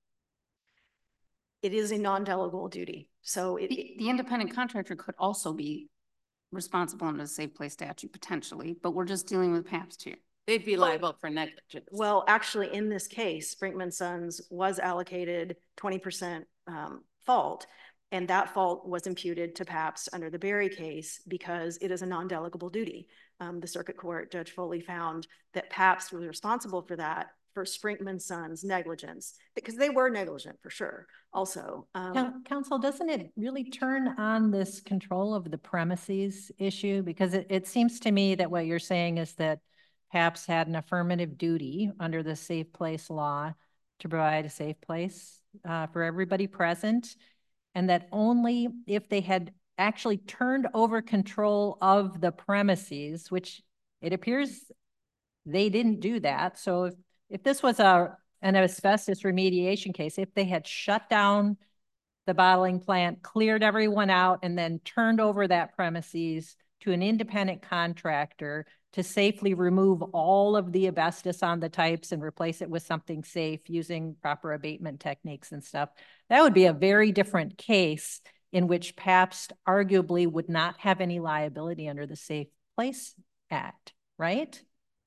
It is a non-delegable duty. So it, The, the independent contractor could also be responsible under the Safe Play statute potentially, but we're just dealing with Pabst here. They'd be liable for negligence. well, actually, in this case, Brinkman Sons was allocated twenty percent um, fault, and that fault was imputed to Pabst under the Berry case because it is a non-delegable duty. Um, the circuit court, Judge Foley, found that Pabst was responsible for that, for Sprinkman Sons' negligence, because they were negligent for sure. Also, um, Coun- Counsel, doesn't it really turn on this control of the premises issue? Because it, it seems to me that what you're saying is that Pabst had an affirmative duty under the Safe Place law to provide a safe place uh, for everybody present, and that only if they had actually turned over control of the premises, which it appears they didn't do that. So if, if this was a an asbestos remediation case, if they had shut down the bottling plant, cleared everyone out, and then turned over that premises to an independent contractor to safely remove all of the asbestos on the types and replace it with something safe using proper abatement techniques and stuff, that would be a very different case in which Pabst arguably would not have any liability under the Safe Place Act, right?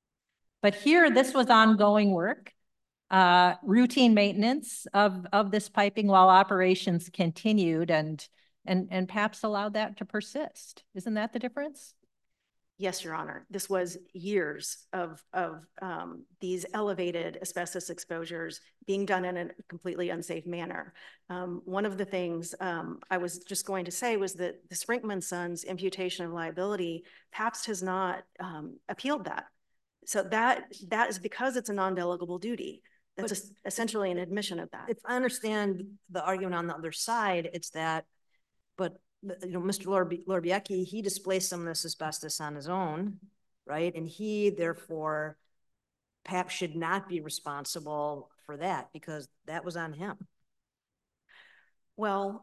But here, this was ongoing work, uh, routine maintenance of, of this piping while operations continued, and, and, and Pabst allowed that to persist. Isn't that the difference? yes, Your Honor, this was years of, of um, these elevated asbestos exposures being done in a completely unsafe manner. Um, one of the things um, I was just going to say was that the Sprinkman Sons imputation of liability, Pabst has not um, appealed that. So that that is because it's a non-delegable duty. That's But, a, essentially an admission of that. If I understand the argument on the other side, it's that, but you know, Mister Lorb- Lorbiecki, he displaced some of this asbestos on his own, right? And he therefore perhaps should not be responsible for that because that was on him. Well,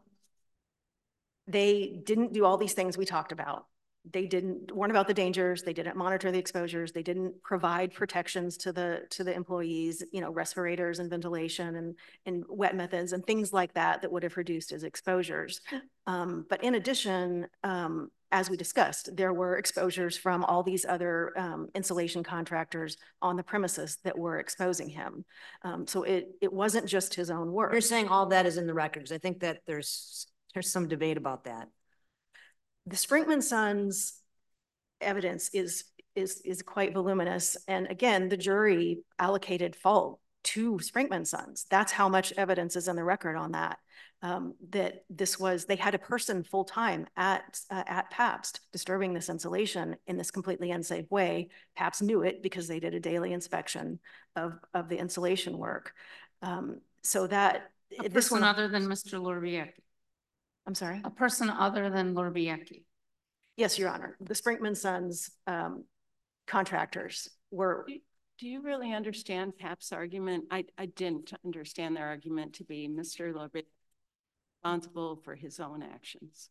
they didn't do all these things we talked about. They didn't warn about the dangers. They didn't monitor the exposures. They didn't provide protections to the to the employees, you know, respirators and ventilation and, and wet methods and things like that that would have reduced his exposures. Um, but in addition, um, as we discussed, there were exposures from all these other um, insulation contractors on the premises that were exposing him. Um, so it it wasn't just his own work. You're saying all that is in the records. I think that there's there's some debate about that. The Sprinkman Sons evidence is, is, is quite voluminous. And again, the jury allocated fault to Sprinkman Sons. That's how much evidence is in the record on that. Um, that this was, they had a person full-time at, uh, at Pabst disturbing this insulation in this completely unsafe way. Pabst knew it because they did a daily inspection of, of the insulation work. Um, so that, A this person one, other than Mister Lorbiecki. I'm sorry? A person other than Lorbiecki. Yes, Your Honor. The Sprinkman Sons um, contractors were. Do, do you really understand Pabst's argument? I, I didn't understand their argument to be Mister Lorbiecki responsible for his own actions.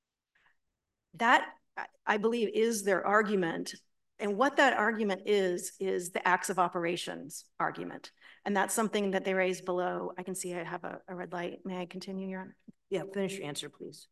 That, I believe, is their argument. And what that argument is, is the acts of operations argument. And that's something that they raised below. I can see I have a, a red light. May I continue, Your Honor? Yeah, finish your answer, please.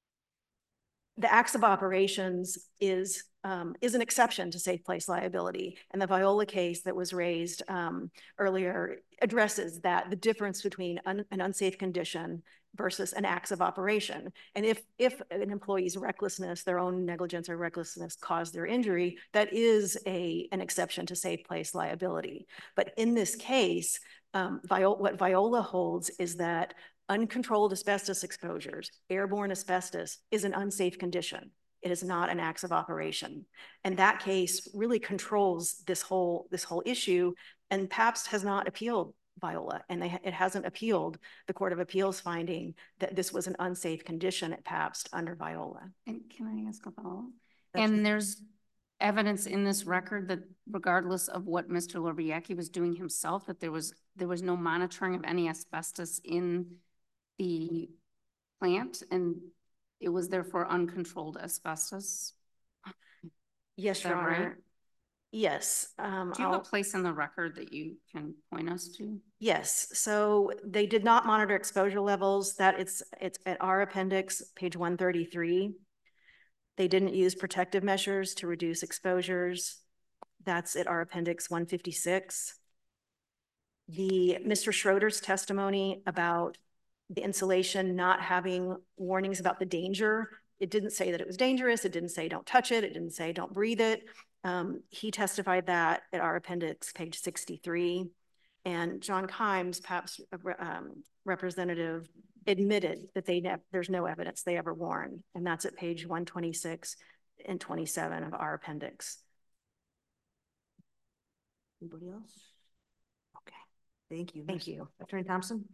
The acts of operations is um, is an exception to safe place liability. And the Viola case that was raised um, earlier addresses that, the difference between un an unsafe condition versus an acts of operation. And if, if an employee's recklessness, their own negligence or recklessness caused their injury, that is a, an exception to safe place liability. But in this case, um, Viola, what Viola holds is that uncontrolled asbestos exposures, airborne asbestos, is an unsafe condition. It is not an acts of operation. And that case really controls this whole, this whole issue. And Pabst has not appealed Viola, and they, it hasn't appealed the Court of Appeals finding that this was an unsafe condition at Pabst under Viola. And can I ask a follow-up? And there's evidence in this record that regardless of what Mister Lorbiecki was doing himself, that there was there was no monitoring of any asbestos in the plant, and it was therefore uncontrolled asbestos. Yes, Is Your that right? Honor. Yes. Um, Do you have I'll- a place in the record that you can point us to? Yes, so they did not monitor exposure levels. That it's it's at our appendix, page one thirty-three. They didn't use protective measures to reduce exposures. That's at our appendix one fifty-six. The Mister Schroeder's testimony about the insulation not having warnings about the danger. It didn't say that it was dangerous. It didn't say don't touch it. It didn't say don't breathe it. Um, he testified that at our appendix, page sixty-three. And John Kimes, PAPS um, representative, admitted that they there's no evidence they ever warned. And that's at page one twenty-six and twenty-seven of our appendix. Anybody else? Okay, thank you. Thank you. Attorney Thompson?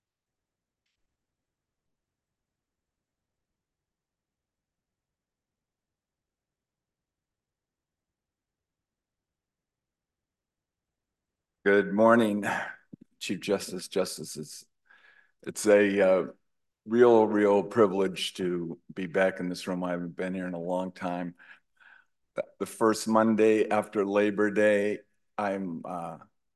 Good morning, Chief Justice, Justices. It's a uh, real, real privilege to be back in this room. I haven't been here in a long time. The first Monday after Labor Day, I'm uh,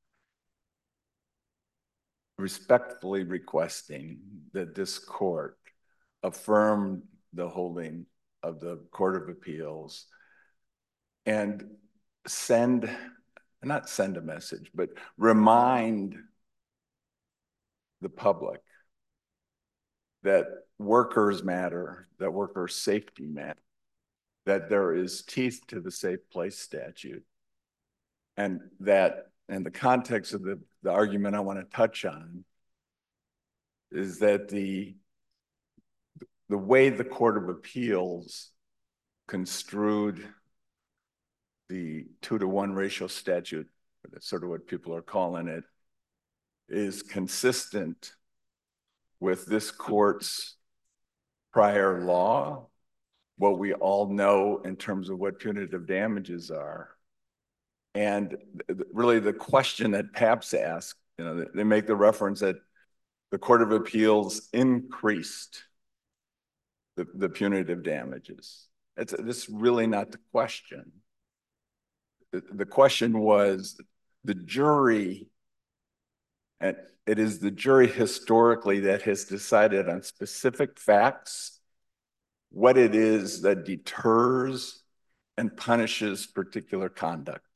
respectfully requesting that this court affirm the holding of the Court of Appeals and send, not send a message, but remind the public that workers matter, that worker safety matters, that there is teeth to the Safe Place statute, and that in the context of the, the argument I want to touch on is that the, the way the Court of Appeals construed the two to one ratio statute, that's sort of what people are calling it, is consistent with this court's prior law, what we all know in terms of what punitive damages are. And really the question that PAPS asked, you know, they make the reference that the Court of Appeals increased the, the punitive damages. It's, it's really not the question. The, the question was the jury, and it is the jury historically that has decided on specific facts what it is that deters and punishes particular conduct.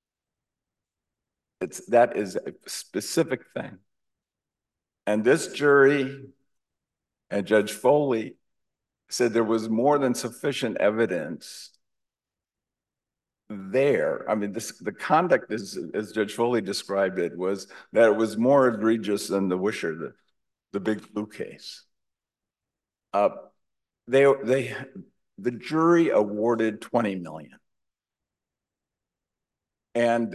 It's, that is a specific thing. And this jury and Judge Foley said there was more than sufficient evidence there. I mean, this, the conduct, is, as Judge Foley described it, was that it was more egregious than the Wisher, the, the Big Blue case. Uh, they, they, the jury awarded twenty million dollars. And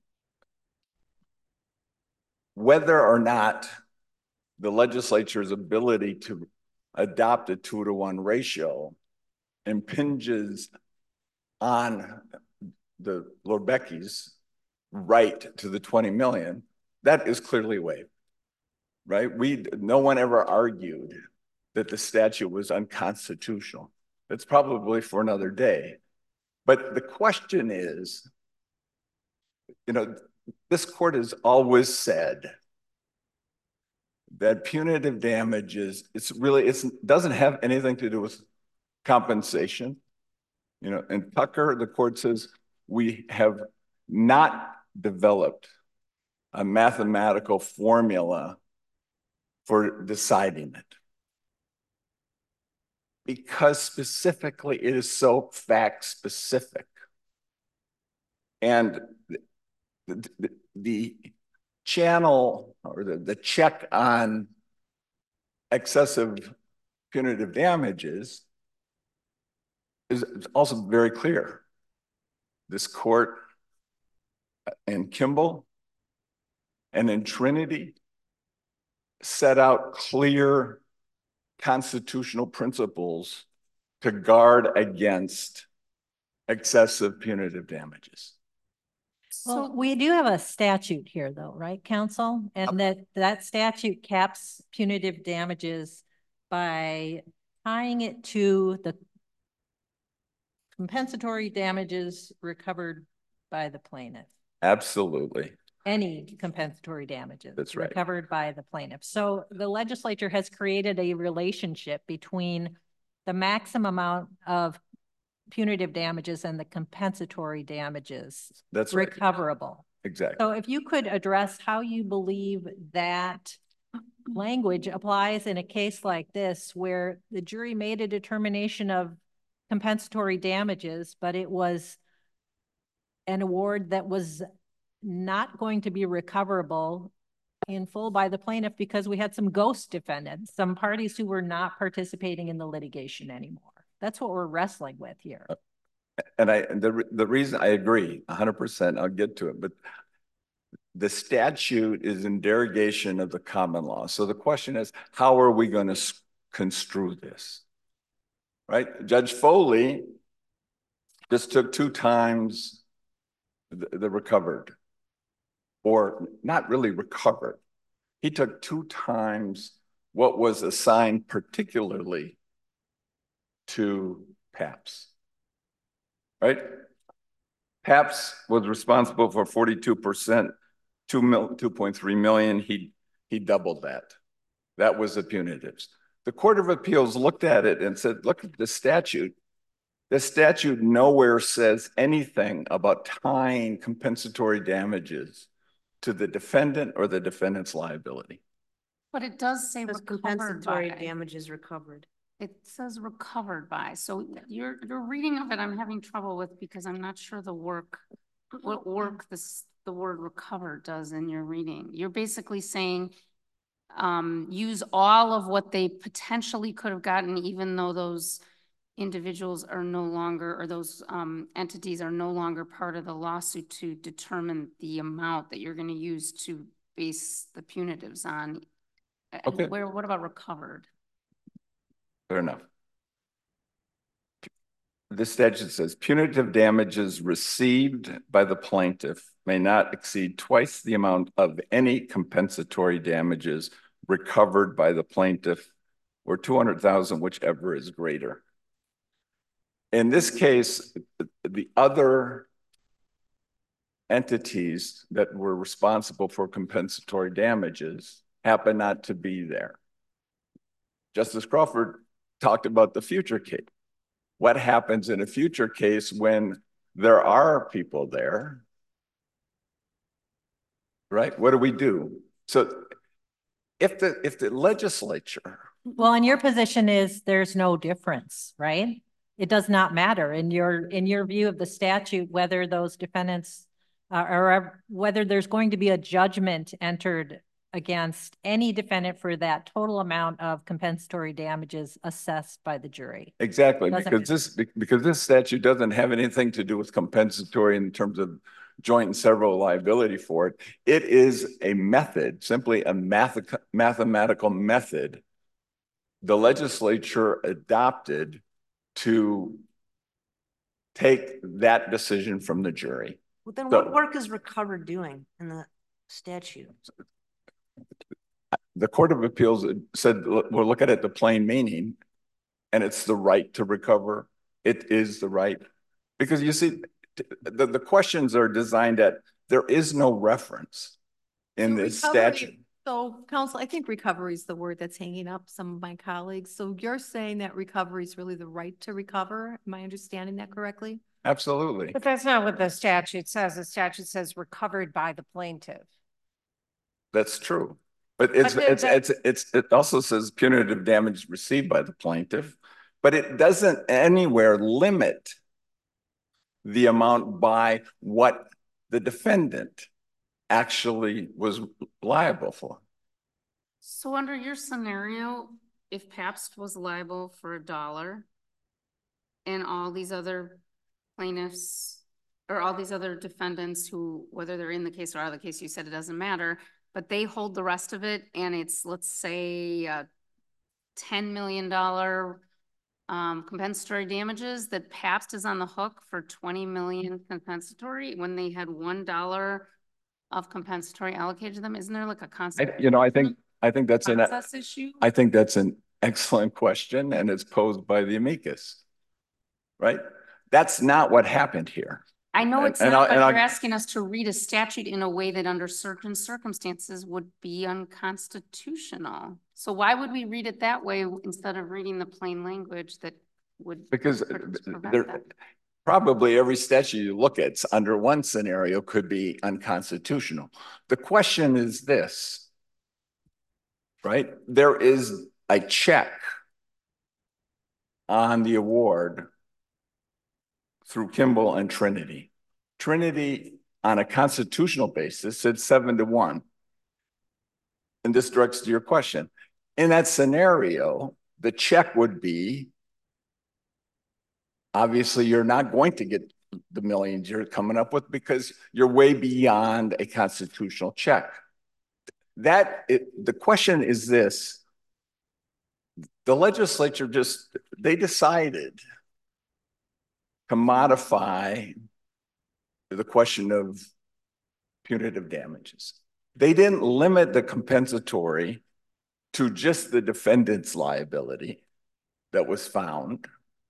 whether or not the legislature's ability to adopt a two to one ratio impinges on the Lord Becky's right to the twenty million, that is clearly waived, right? We, no one ever argued that the statute was unconstitutional. It's probably for another day. But the question is, you know, this court has always said that punitive damages, it's really, it doesn't have anything to do with compensation. You know, in Tucker, the court says we have not developed a mathematical formula for deciding it, because specifically it is so fact specific. And the, the, the channel or the, the check on excessive punitive damages is also very clear. This court in Kimball and in Trinity set out clear constitutional principles to guard against excessive punitive damages. Well, we do have a statute here though, right, counsel? And that, that statute caps punitive damages by tying it to the compensatory damages recovered by the plaintiff. Absolutely. Any compensatory damages. That's right. Recovered by the plaintiff. So the legislature has created a relationship between the maximum amount of punitive damages and the compensatory damages. That's right. Recoverable. Exactly. So if you could address how you believe that language applies in a case like this, where the jury made a determination of compensatory damages, but it was an award that was not going to be recoverable in full by the plaintiff because we had some ghost defendants, some parties who were not participating in the litigation anymore. That's what we're wrestling with here. And I, the, the reason I agree a hundred percent, I'll get to it, but the statute is in derogation of the common law. So the question is, how are we going to construe this? Right? Judge Foley just took two times the, the recovered, or not really recovered. He took two times what was assigned particularly to PAPS, right? PAPS was responsible for forty-two percent, two point three million. He, he doubled that. That was the punitives. The Court of Appeals looked at it and said, look at the statute. The statute nowhere says anything about tying compensatory damages to the defendant or the defendant's liability. But it does say Because recovered compensatory by. damages recovered. It says recovered by. So your, your reading of it, I'm having trouble with because I'm not sure the work, what work this, the word recovered does in your reading. You're basically saying um, use all of what they potentially could have gotten, even though those individuals are no longer, or those um, entities are no longer part of the lawsuit, to determine the amount that you're going to use to base the punitives on. Okay. Where, what about recovered? Fair enough. The statute says punitive damages received by the plaintiff may not exceed twice the amount of any compensatory damages recovered by the plaintiff, or two hundred thousand, whichever is greater. In this case, the other entities that were responsible for compensatory damages happen not to be there. Justice Crawford talked about the future case. What happens in a future case when there are people there, right? What do we do? So if the, if the legislature. Well, and your position is there's no difference, right? It does not matter in your, in your view of the statute, whether those defendants uh, or whether there's going to be a judgment entered against any defendant for that total amount of compensatory damages assessed by the jury. Exactly, Doesn't because this, because this statute doesn't have anything to do with compensatory in terms of joint and several liability for it. It is a method, simply a math mathematical method the legislature adopted to take that decision from the jury. Well, then So- what work is recovered doing in the statute? The Court of Appeals said, we'll look at it the plain meaning, and it's the right to recover. It is the right. Because you see, the, the questions are designed at, there is no reference in So this recovery- statute. So counsel, I think recovery is the word that's hanging up some of my colleagues. So you're saying that recovery is really the right to recover? Am I understanding that correctly? Absolutely. But that's not what the statute says. The statute says recovered by the plaintiff. That's true. But it's, But the- it's, the- it's, it's, it also says punitive damage received by the plaintiff, but it doesn't anywhere limit the amount by what the defendant actually was liable for. So under your scenario, if Pabst was liable for a dollar and all these other plaintiffs or all these other defendants who, whether they're in the case or out of the case, you said it doesn't matter, but they hold the rest of it and it's, let's say, uh, ten million dollars um, compensatory damages, that Pabst is on the hook for twenty million compensatory when they had one dollar of compensatory allocated to them. Isn't there like a I, constant you know, I think, I think that's an, process issue? I think that's an excellent question, and it's posed by the amicus, right? That's not what happened here. I know And- it's and not, I'll- but and I'll- you're asking us to read a statute in a way that under certain circumstances would be unconstitutional. So why would we read it that way instead of reading the plain language that would? Because prevent there, that? probably every statute you look at under one scenario could be unconstitutional. The question is this, right? There is a check on the award through Kimball and Trinity. Trinity, on a constitutional basis, said seven to one. And this directs to your question. In that scenario, the check would be, obviously, you're not going to get the millions you're coming up with because you're way beyond a constitutional check. That, it, the question is this. The legislature just, they decided to modify the question of punitive damages. They didn't limit the compensatory to just the defendant's liability that was found.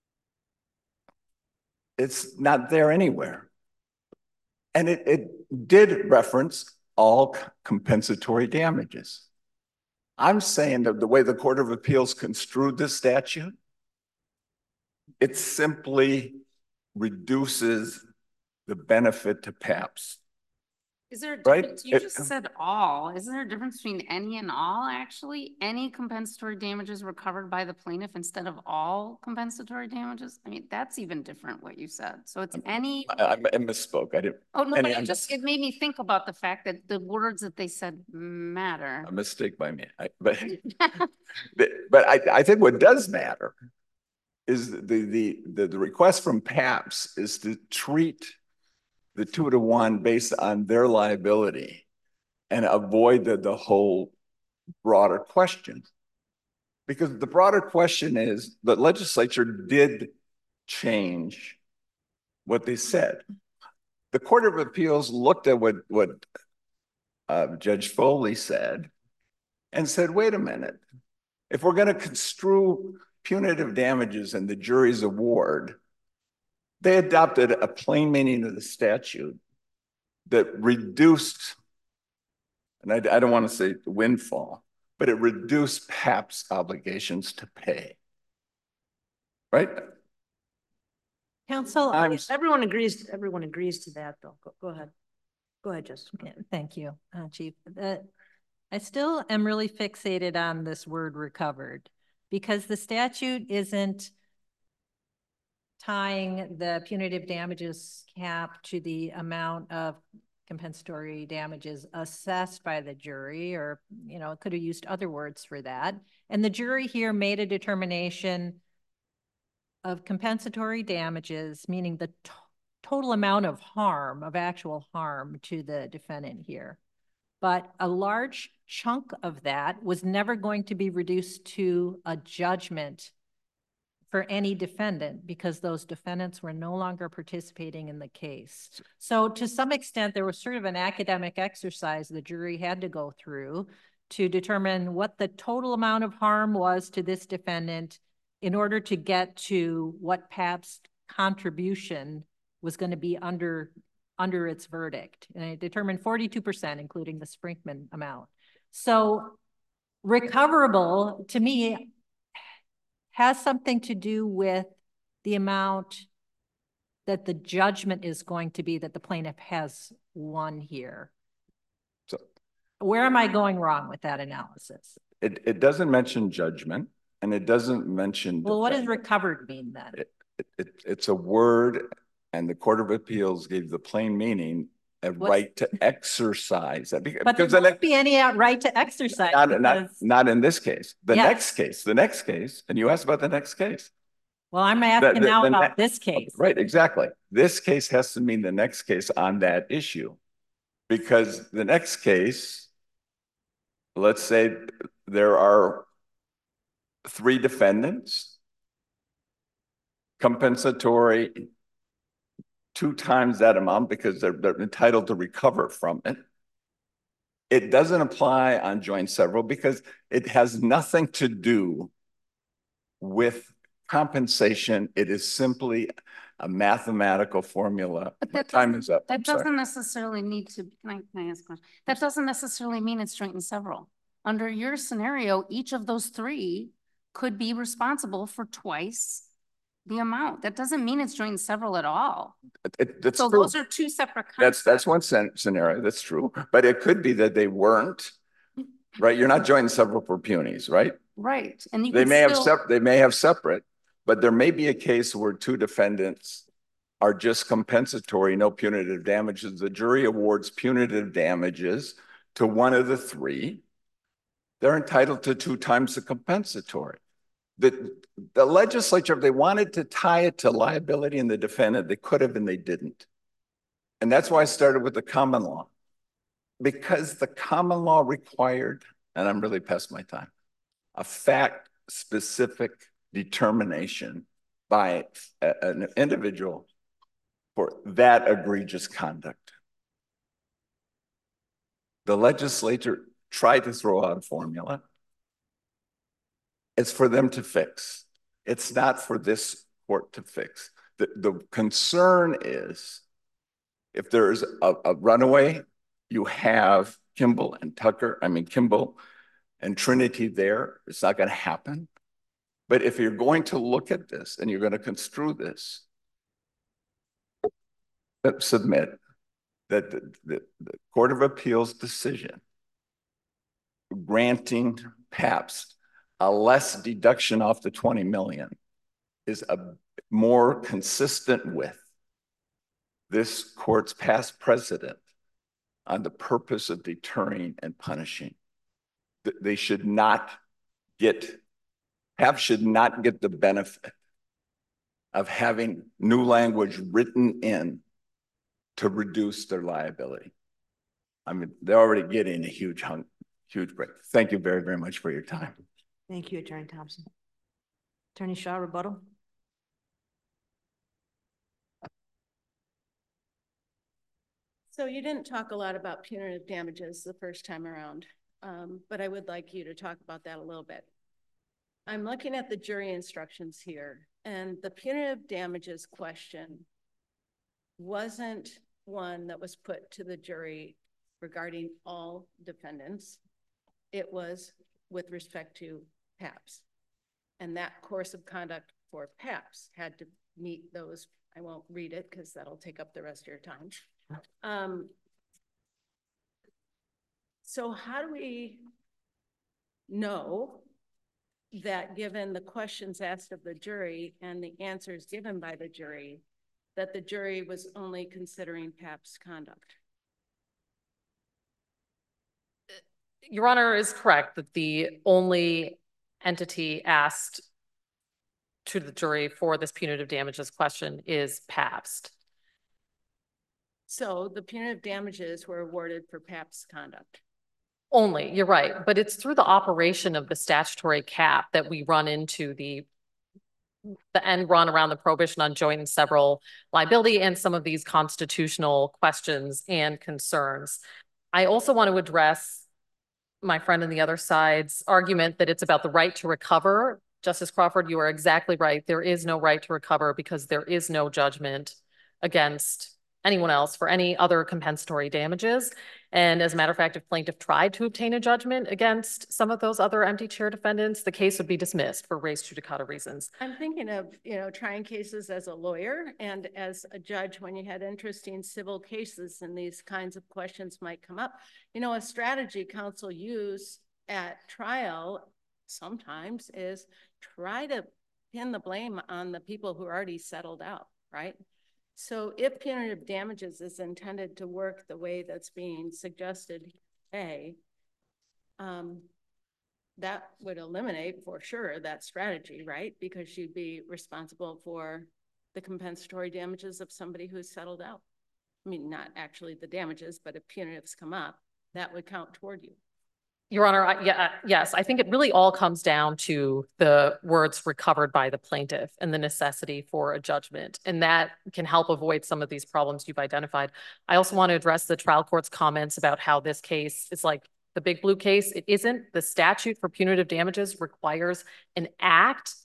It's not there anywhere. And it, it did reference all compensatory damages. I'm saying that the way the Court of Appeals construed this statute, it simply reduces the benefit to PAPS. Is there a Right? difference? You It- just said all. Isn't there a difference between any and all, actually? Any compensatory damages were covered by the plaintiff instead of all compensatory damages? I mean, that's even different what you said. So it's any, I, I I misspoke. I didn't, oh, no, any- but it I'm- just, it made me think about the fact that the words that they said matter. a mistake by me. I, but but but I, I think what does matter is the, the, the, the request from PAPS is to treat the two to one based on their liability and avoid the, the whole broader question. Because the broader question is the legislature did change what they said. The Court of Appeals looked at what, what uh, Judge Foley said and said, wait a minute, if we're going to construe punitive damages in the jury's award, they adopted a plain meaning of the statute that reduced, and I, I don't want to say windfall, but it reduced PAPS obligations to pay. Right? Counsel, I'm- Everyone agrees, everyone agrees to that, though. Go, go ahead. Go ahead, Jessica. yeah, thank you, uh, Chief. Uh, I still am really fixated on this word recovered because the statute isn't tying the punitive damages cap to the amount of compensatory damages assessed by the jury, or, you know, it could have used other words for that. And the jury here made a determination of compensatory damages, meaning the to total amount of harm, of actual harm to the defendant here. But a large chunk of that was never going to be reduced to a judgment for any defendant because those defendants were no longer participating in the case. So to some extent, there was sort of an academic exercise the jury had to go through to determine what the total amount of harm was to this defendant in order to get to what PAPS contribution was going to be under, under its verdict. And it determined forty-two percent, including the Sprinkman amount. So recoverable, to me, has something to do with the amount that the judgment is going to be that the plaintiff has won here. So where am I going wrong with that analysis? It, it doesn't mention judgment and it doesn't mention. Well, what does defendant. recovered mean then? It, it, it, it's a word and the Court of Appeals gave the plain meaning a What's- right to exercise that. Because, But there because the won't next, be any right to exercise. not, not, because- not in this case. The Yeah. next case, the next case, and you asked about the next case. Well, I'm asking the- now the about ne- this case. Right, exactly. This case has to mean the next case on that issue. Because the next case, let's say there are three defendants, compensatory two times that amount because they're, they're entitled to recover from it. It doesn't apply on joint several because it has nothing to do with compensation. It is simply a mathematical formula. But My that time doesn't- is up. That I'm sorry. doesn't necessarily need to, can I, can I ask a question? That doesn't necessarily mean it's joint and several. Under your scenario, each of those three could be responsible for twice the amount. That doesn't mean it's joint and several at all. It- it- That's So true. those are two separate That's, concepts. that's one scen- scenario. That's true. But it could be that they weren't, right? You're not joint and several for punies, right? Right, and you They can may have still- sep, they may have separate, but there may be a case where two defendants are just compensatory, no punitive damages. The jury awards punitive damages to one of the three. They're entitled to two times the compensatory. The, the legislature, if they wanted to tie it to liability in the defendant, they could have and they didn't. And that's why I started with the common law. Because the common law required, and I'm really past my time, a fact-specific determination by a, an individual for that egregious conduct. The legislature tried to throw out a formula. It's for them to fix. It's not for this court to fix. The, the concern is if there is a, a runaway, you have Kimball and Tucker, I mean, Kimball and Trinity there. It's not going to happen. But if you're going to look at this and you're going to construe this, submit that the, the, the Court of Appeals decision granting Pabst a less deduction off the twenty million is a more consistent with this court's past precedent on the purpose of deterring and punishing. They should not get, Pabst should not get the benefit of having new language written in to reduce their liability. I mean, they're already getting a huge hunk, huge break. Thank you very, very much for your time. Thank you, Attorney Thompson. Attorney Shaw, rebuttal. So you didn't talk a lot about punitive damages the first time around, um, but I would like you to talk about that a little bit. I'm looking at the jury instructions here, and the punitive damages question wasn't one that was put to the jury regarding all defendants. It was with respect to Pabst. And that course of conduct for Pabst had to meet those. I won't read it because that'll take up the rest of your time. Um, so how do we know that given the questions asked of the jury and the answers given by the jury, that the jury was only considering Pabst's conduct? Your Honor is correct that the only entity asked to the jury for this punitive damages question is Pabst. So the punitive damages were awarded for Pabst's conduct. Only, you're right, but it's through the operation of the statutory cap that we run into the the end run around the prohibition on joint and several liability and some of these constitutional questions and concerns. I also want to address my friend on the other side's argument that it's about the right to recover. Justice Crawford, you are exactly right. There is no right to recover because there is no judgment against anyone else for any other compensatory damages. And as a matter of fact, if plaintiff tried to obtain a judgment against some of those other empty chair defendants, the case would be dismissed for res judicata reasons. I'm thinking of, you know, trying cases as a lawyer and as a judge when you had interesting civil cases and these kinds of questions might come up. You know, a strategy counsel use at trial sometimes is try to pin the blame on the people who are already settled out, right? So if punitive damages is intended to work the way that's being suggested today, um, that would eliminate for sure that strategy, right? Because she'd be responsible for the compensatory damages of somebody who's settled out. I mean, not actually the damages, but if punitives come up, that would count toward you. Your Honor, I, yeah, yes, I think it really all comes down to the words recovered by the plaintiff and the necessity for a judgment. And that can help avoid some of these problems you've identified. I also want to address the trial court's comments about how this case is like the Big Blue case. It isn't. The statute for punitive damages requires an act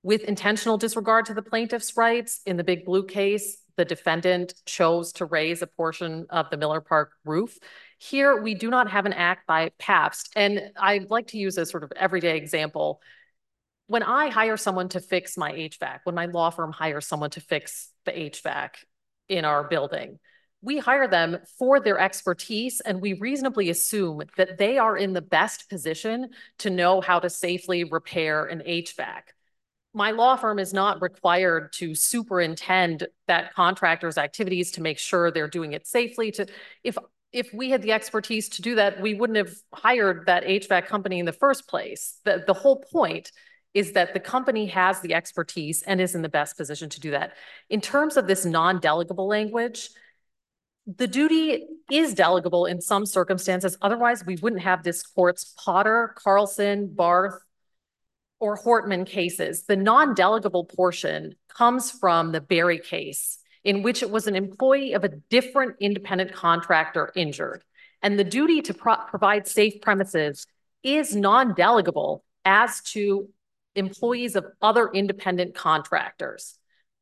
with intentional disregard to the plaintiff's rights. In the Big Blue case, the defendant chose to raise a portion of the Miller Park roof. Here, we do not have an act by Pabst. And I'd like to use a sort of everyday example. When I hire someone to fix my H V A C, when my law firm hires someone to fix the H V A C in our building, we hire them for their expertise, and we reasonably assume that they are in the best position to know how to safely repair an H V A C. My law firm is not required to superintend that contractor's activities to make sure they're doing it safely. To if if we had the expertise to do that, we wouldn't have hired that H V A C company in the first place. The, the whole point is that the company has the expertise and is in the best position to do that. In terms of this non-delegable language, the duty is delegable in some circumstances. Otherwise, we wouldn't have this court's Potter, Carlson, Barth, or Hortman cases. The non-delegable portion comes from the Berry case, in which it was an employee of a different independent contractor injured. And the duty to pro provide safe premises is non-delegable as to employees of other independent contractors.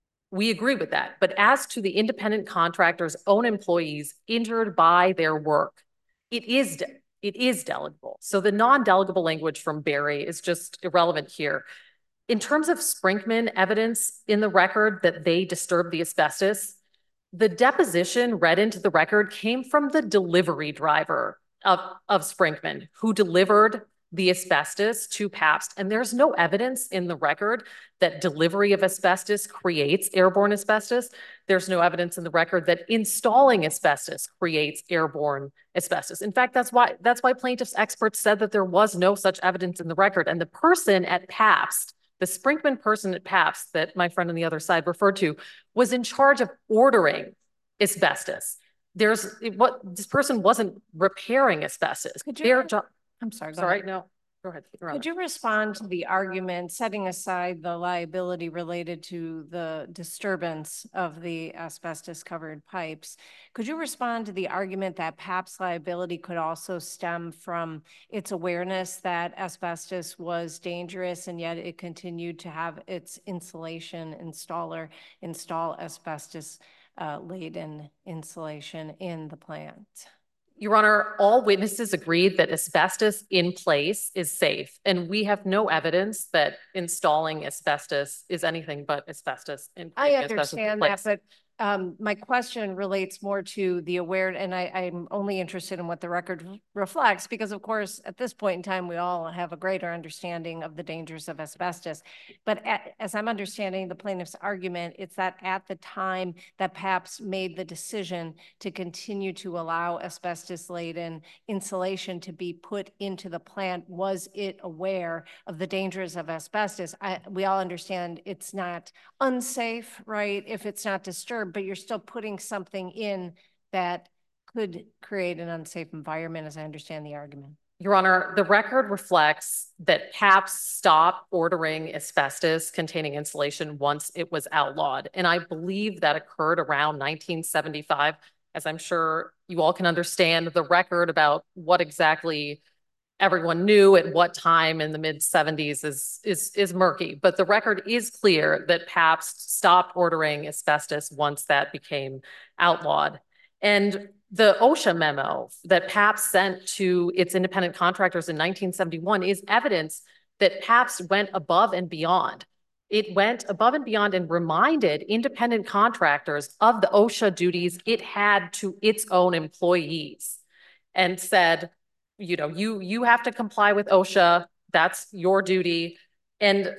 We agree with that. But as to the independent contractor's own employees injured by their work, it is, it is delegable. So the non-delegable language from Berry is just irrelevant here. In terms of Sprinkman evidence in the record that they disturbed the asbestos, the deposition read into the record came from the delivery driver of, of Sprinkman, who delivered the asbestos to Pabst. And there's no evidence in the record that delivery of asbestos creates airborne asbestos. There's no evidence in the record that installing asbestos creates airborne asbestos. In fact, that's why that's why plaintiffs' experts said that there was no such evidence in the record. And the person at Pabst, the Sprinkman person at Pabst that my friend on the other side referred to, was in charge of ordering asbestos. There's what this person wasn't repairing asbestos. Could you- Their job. I'm sorry. Go Sorry, ahead. no, go ahead. Could you respond to the argument, setting aside the liability related to the disturbance of the asbestos covered pipes? Could you respond to the argument that Pabst's liability could also stem from its awareness that asbestos was dangerous, and yet it continued to have its insulation installer install asbestos uh, laden insulation in the plant? Your Honor, all witnesses agreed that asbestos in place is safe, and we have no evidence that installing asbestos is anything but asbestos in I asbestos in understand that, place. but um, my question relates more to the aware, and I, I'm only interested in what the record reflects, because of course, at this point in time, we all have a greater understanding of the dangers of asbestos. But at, as I'm understanding the plaintiff's argument, it's that at the time that Pabst made the decision to continue to allow asbestos-laden insulation to be put into the plant, was it aware of the dangers of asbestos? I, we all understand it's not unsafe, right, if it's not disturbed, but you're still putting something in that could create an unsafe environment, as I understand the argument. Your Honor, the record reflects that Pabst stopped ordering asbestos containing insulation once it was outlawed. And I believe that occurred around nineteen seventy-five, as I'm sure you all can understand. The record about what exactly everyone knew at what time in the mid seventies is, is, is murky, but the record is clear that Pabst stopped ordering asbestos once that became outlawed. And the OSHA memo that Pabst sent to its independent contractors in nineteen seventy-one is evidence that Pabst went above and beyond. It went above and beyond and reminded independent contractors of the OSHA duties it had to its own employees, and said, you know, you, you have to comply with OSHA. That's your duty. And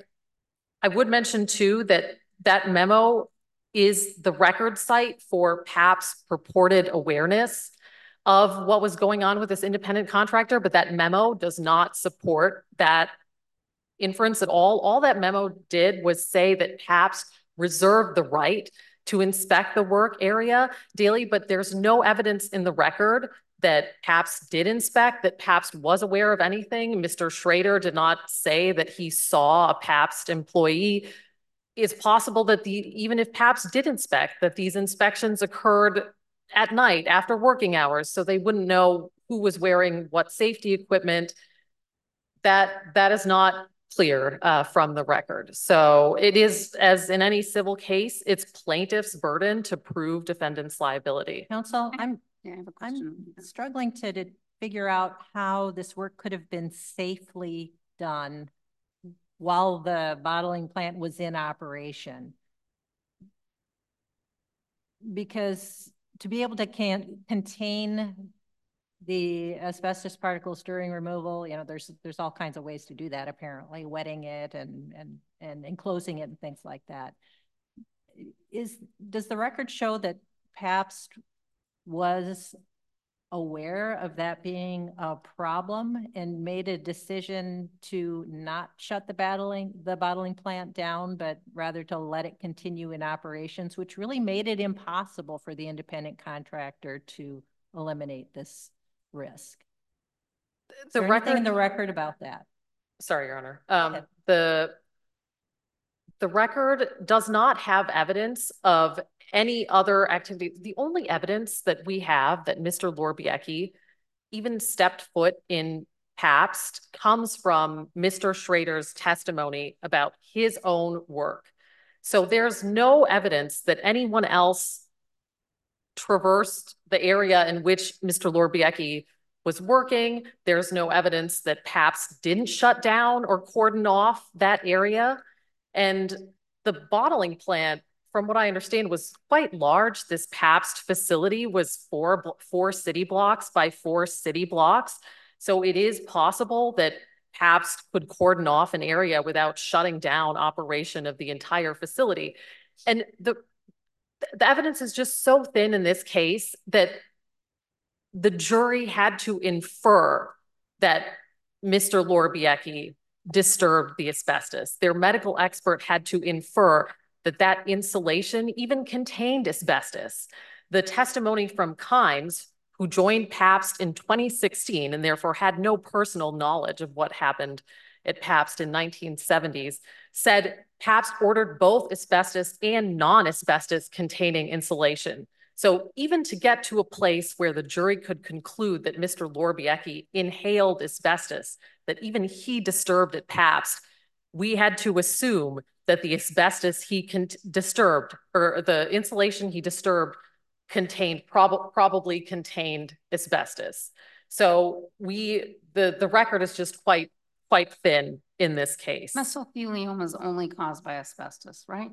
I would mention too, that that memo is the record site for Pabst's purported awareness of what was going on with this independent contractor, but that memo does not support that inference at all. All that memo did was say that Pabst reserved the right to inspect the work area daily, but there's no evidence in the record that Pabst did inspect, that Pabst was aware of anything. Mister Schrader did not say that he saw a Pabst employee. It's possible that the even if Pabst did inspect, that these inspections occurred at night after working hours, so they wouldn't know who was wearing what safety equipment. That that is not clear uh, from the record. So it is, as in any civil case, it's plaintiff's burden to prove defendant's liability. Counsel, I'm, Yeah, I have a I'm question. struggling to, to figure out how this work could have been safely done while the bottling plant was in operation. Because to be able to can contain the asbestos particles during removal, you know, there's there's all kinds of ways to do that, apparently, wetting it and and and enclosing it and things like that. Is does the record show that Pabst was aware of that being a problem and made a decision to not shut the bottling the bottling plant down, but rather to let it continue in operations, which really made it impossible for the independent contractor to eliminate this risk? Is The there record anything in the record about that? Sorry, Your Honor. Um, the the record does not have evidence of any other activity. The only evidence that we have that Mister Lorbiecki even stepped foot in Pabst comes from Mister Schrader's testimony about his own work. So there's no evidence that anyone else traversed the area in which Mister Lorbiecki was working. There's no evidence that Pabst didn't shut down or cordon off that area. And the bottling plant, from what I understand, was quite large. This Pabst facility was four, four city blocks by four city blocks. So it is possible that Pabst could cordon off an area without shutting down operation of the entire facility. And the, the evidence is just so thin in this case that the jury had to infer that Mister Lorbiecki disturbed the asbestos. Their medical expert had to infer that that insulation even contained asbestos. The testimony from Kimes, who joined Pabst in twenty sixteen and therefore had no personal knowledge of what happened at Pabst in nineteen seventies, said Pabst ordered both asbestos and non-asbestos containing insulation. So even to get to a place where the jury could conclude that Mister Lorbiecki inhaled asbestos, that even he disturbed at Pabst, we had to assume that the asbestos he disturbed, or the insulation he disturbed, contained, prob probably contained asbestos. So we, the, the record is just quite, quite thin in this case. Mesothelioma is only caused by asbestos, right?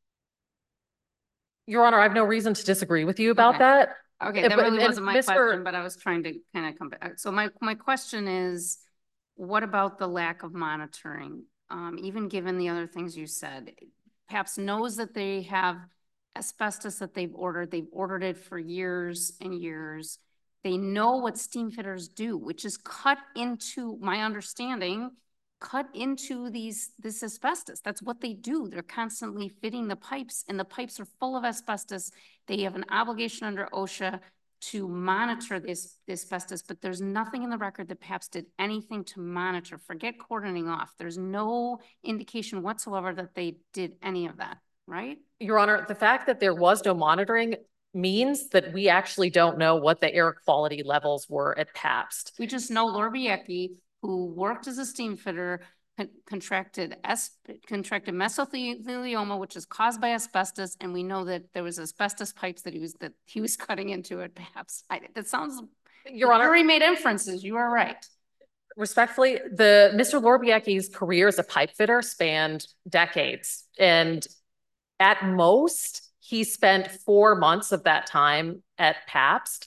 Your Honor, I have no reason to disagree with you about Okay. that. Okay, that But- really and wasn't my Mister question, but I was trying to kind of come back. So my, my question is, what about the lack of monitoring? Um, even given the other things you said, Pabst knows that they have asbestos that they've ordered. They've ordered it for years and years. They know what steam fitters do, which is cut into, my understanding, cut into these this asbestos. That's what they do. They're constantly fitting the pipes, and the pipes are full of asbestos. They have an obligation under OSHA to monitor this, this asbestos, but there's nothing in the record that Pabst did anything to monitor. Forget cordoning off. There's no indication whatsoever that they did any of that, right? Your Honor, the fact that there was no monitoring means that we actually don't know what the air quality levels were at Pabst. We just know Lorbiecki, who worked as a steam fitter, con contracted as contracted mesothelioma, which is caused by asbestos, and we know that there was asbestos pipes that he was that he was cutting into it. Perhaps I, that sounds. Your Honor, jury made inferences. You are right. Respectfully, the Mister Lorbiecki's career as a pipe fitter spanned decades, and at most he spent four months of that time at Pabst.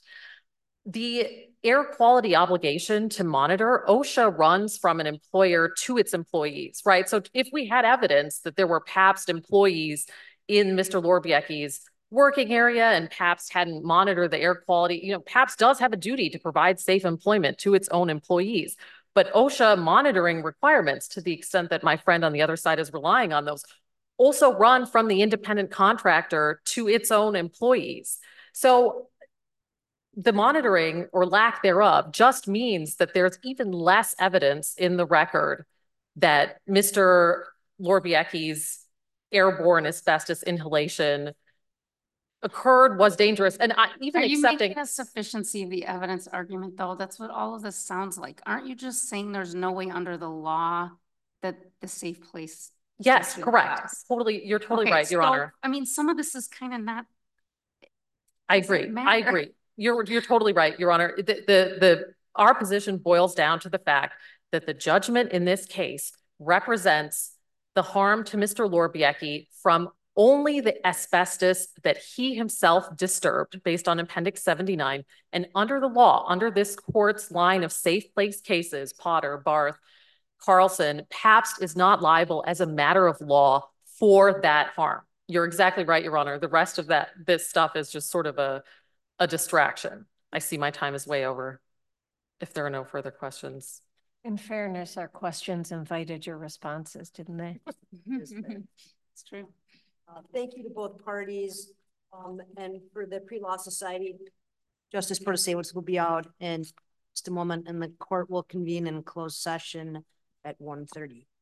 The air quality obligation to monitor, OSHA runs from an employer to its employees, right? So if we had evidence that there were Pabst employees in Mister Lorbiecki's working area and Pabst hadn't monitored the air quality, you know, Pabst does have a duty to provide safe employment to its own employees. But OSHA monitoring requirements, to the extent that my friend on the other side is relying on those, also run from the independent contractor to its own employees. So the monitoring or lack thereof just means that there's even less evidence in the record that Mister Lorbiecki's airborne asbestos inhalation occurred, was dangerous. And I, even Are you accepting making a sufficiency of the evidence argument, though? That's what all of this sounds like. Aren't you just saying there's no way under the law that the safe place. Yes, statute correct. applies. Totally, you're totally Okay, right, Your so, Honor. I mean, some of this is kind of not. I doesn't agree. I matter. agree. You're, you're totally right, Your Honor. The, the, the, our position boils down to the fact that the judgment in this case represents the harm to Mister Lorbiecki from only the asbestos that he himself disturbed based on Appendix seventy-nine. And under the law, under this court's line of safe place cases, Potter, Barth, Carlson, Pabst is not liable as a matter of law for that harm. You're exactly right, Your Honor. The rest of that, this stuff is just sort of a, a distraction. I see my time is way over. If there are no further questions. In fairness, our questions invited your responses, didn't they? It's true. Uh, thank you to both parties. Um, and for the Pre-Law Society, Justice Protasiewicz will be out in just a moment, and the court will convene in closed session at one thirty.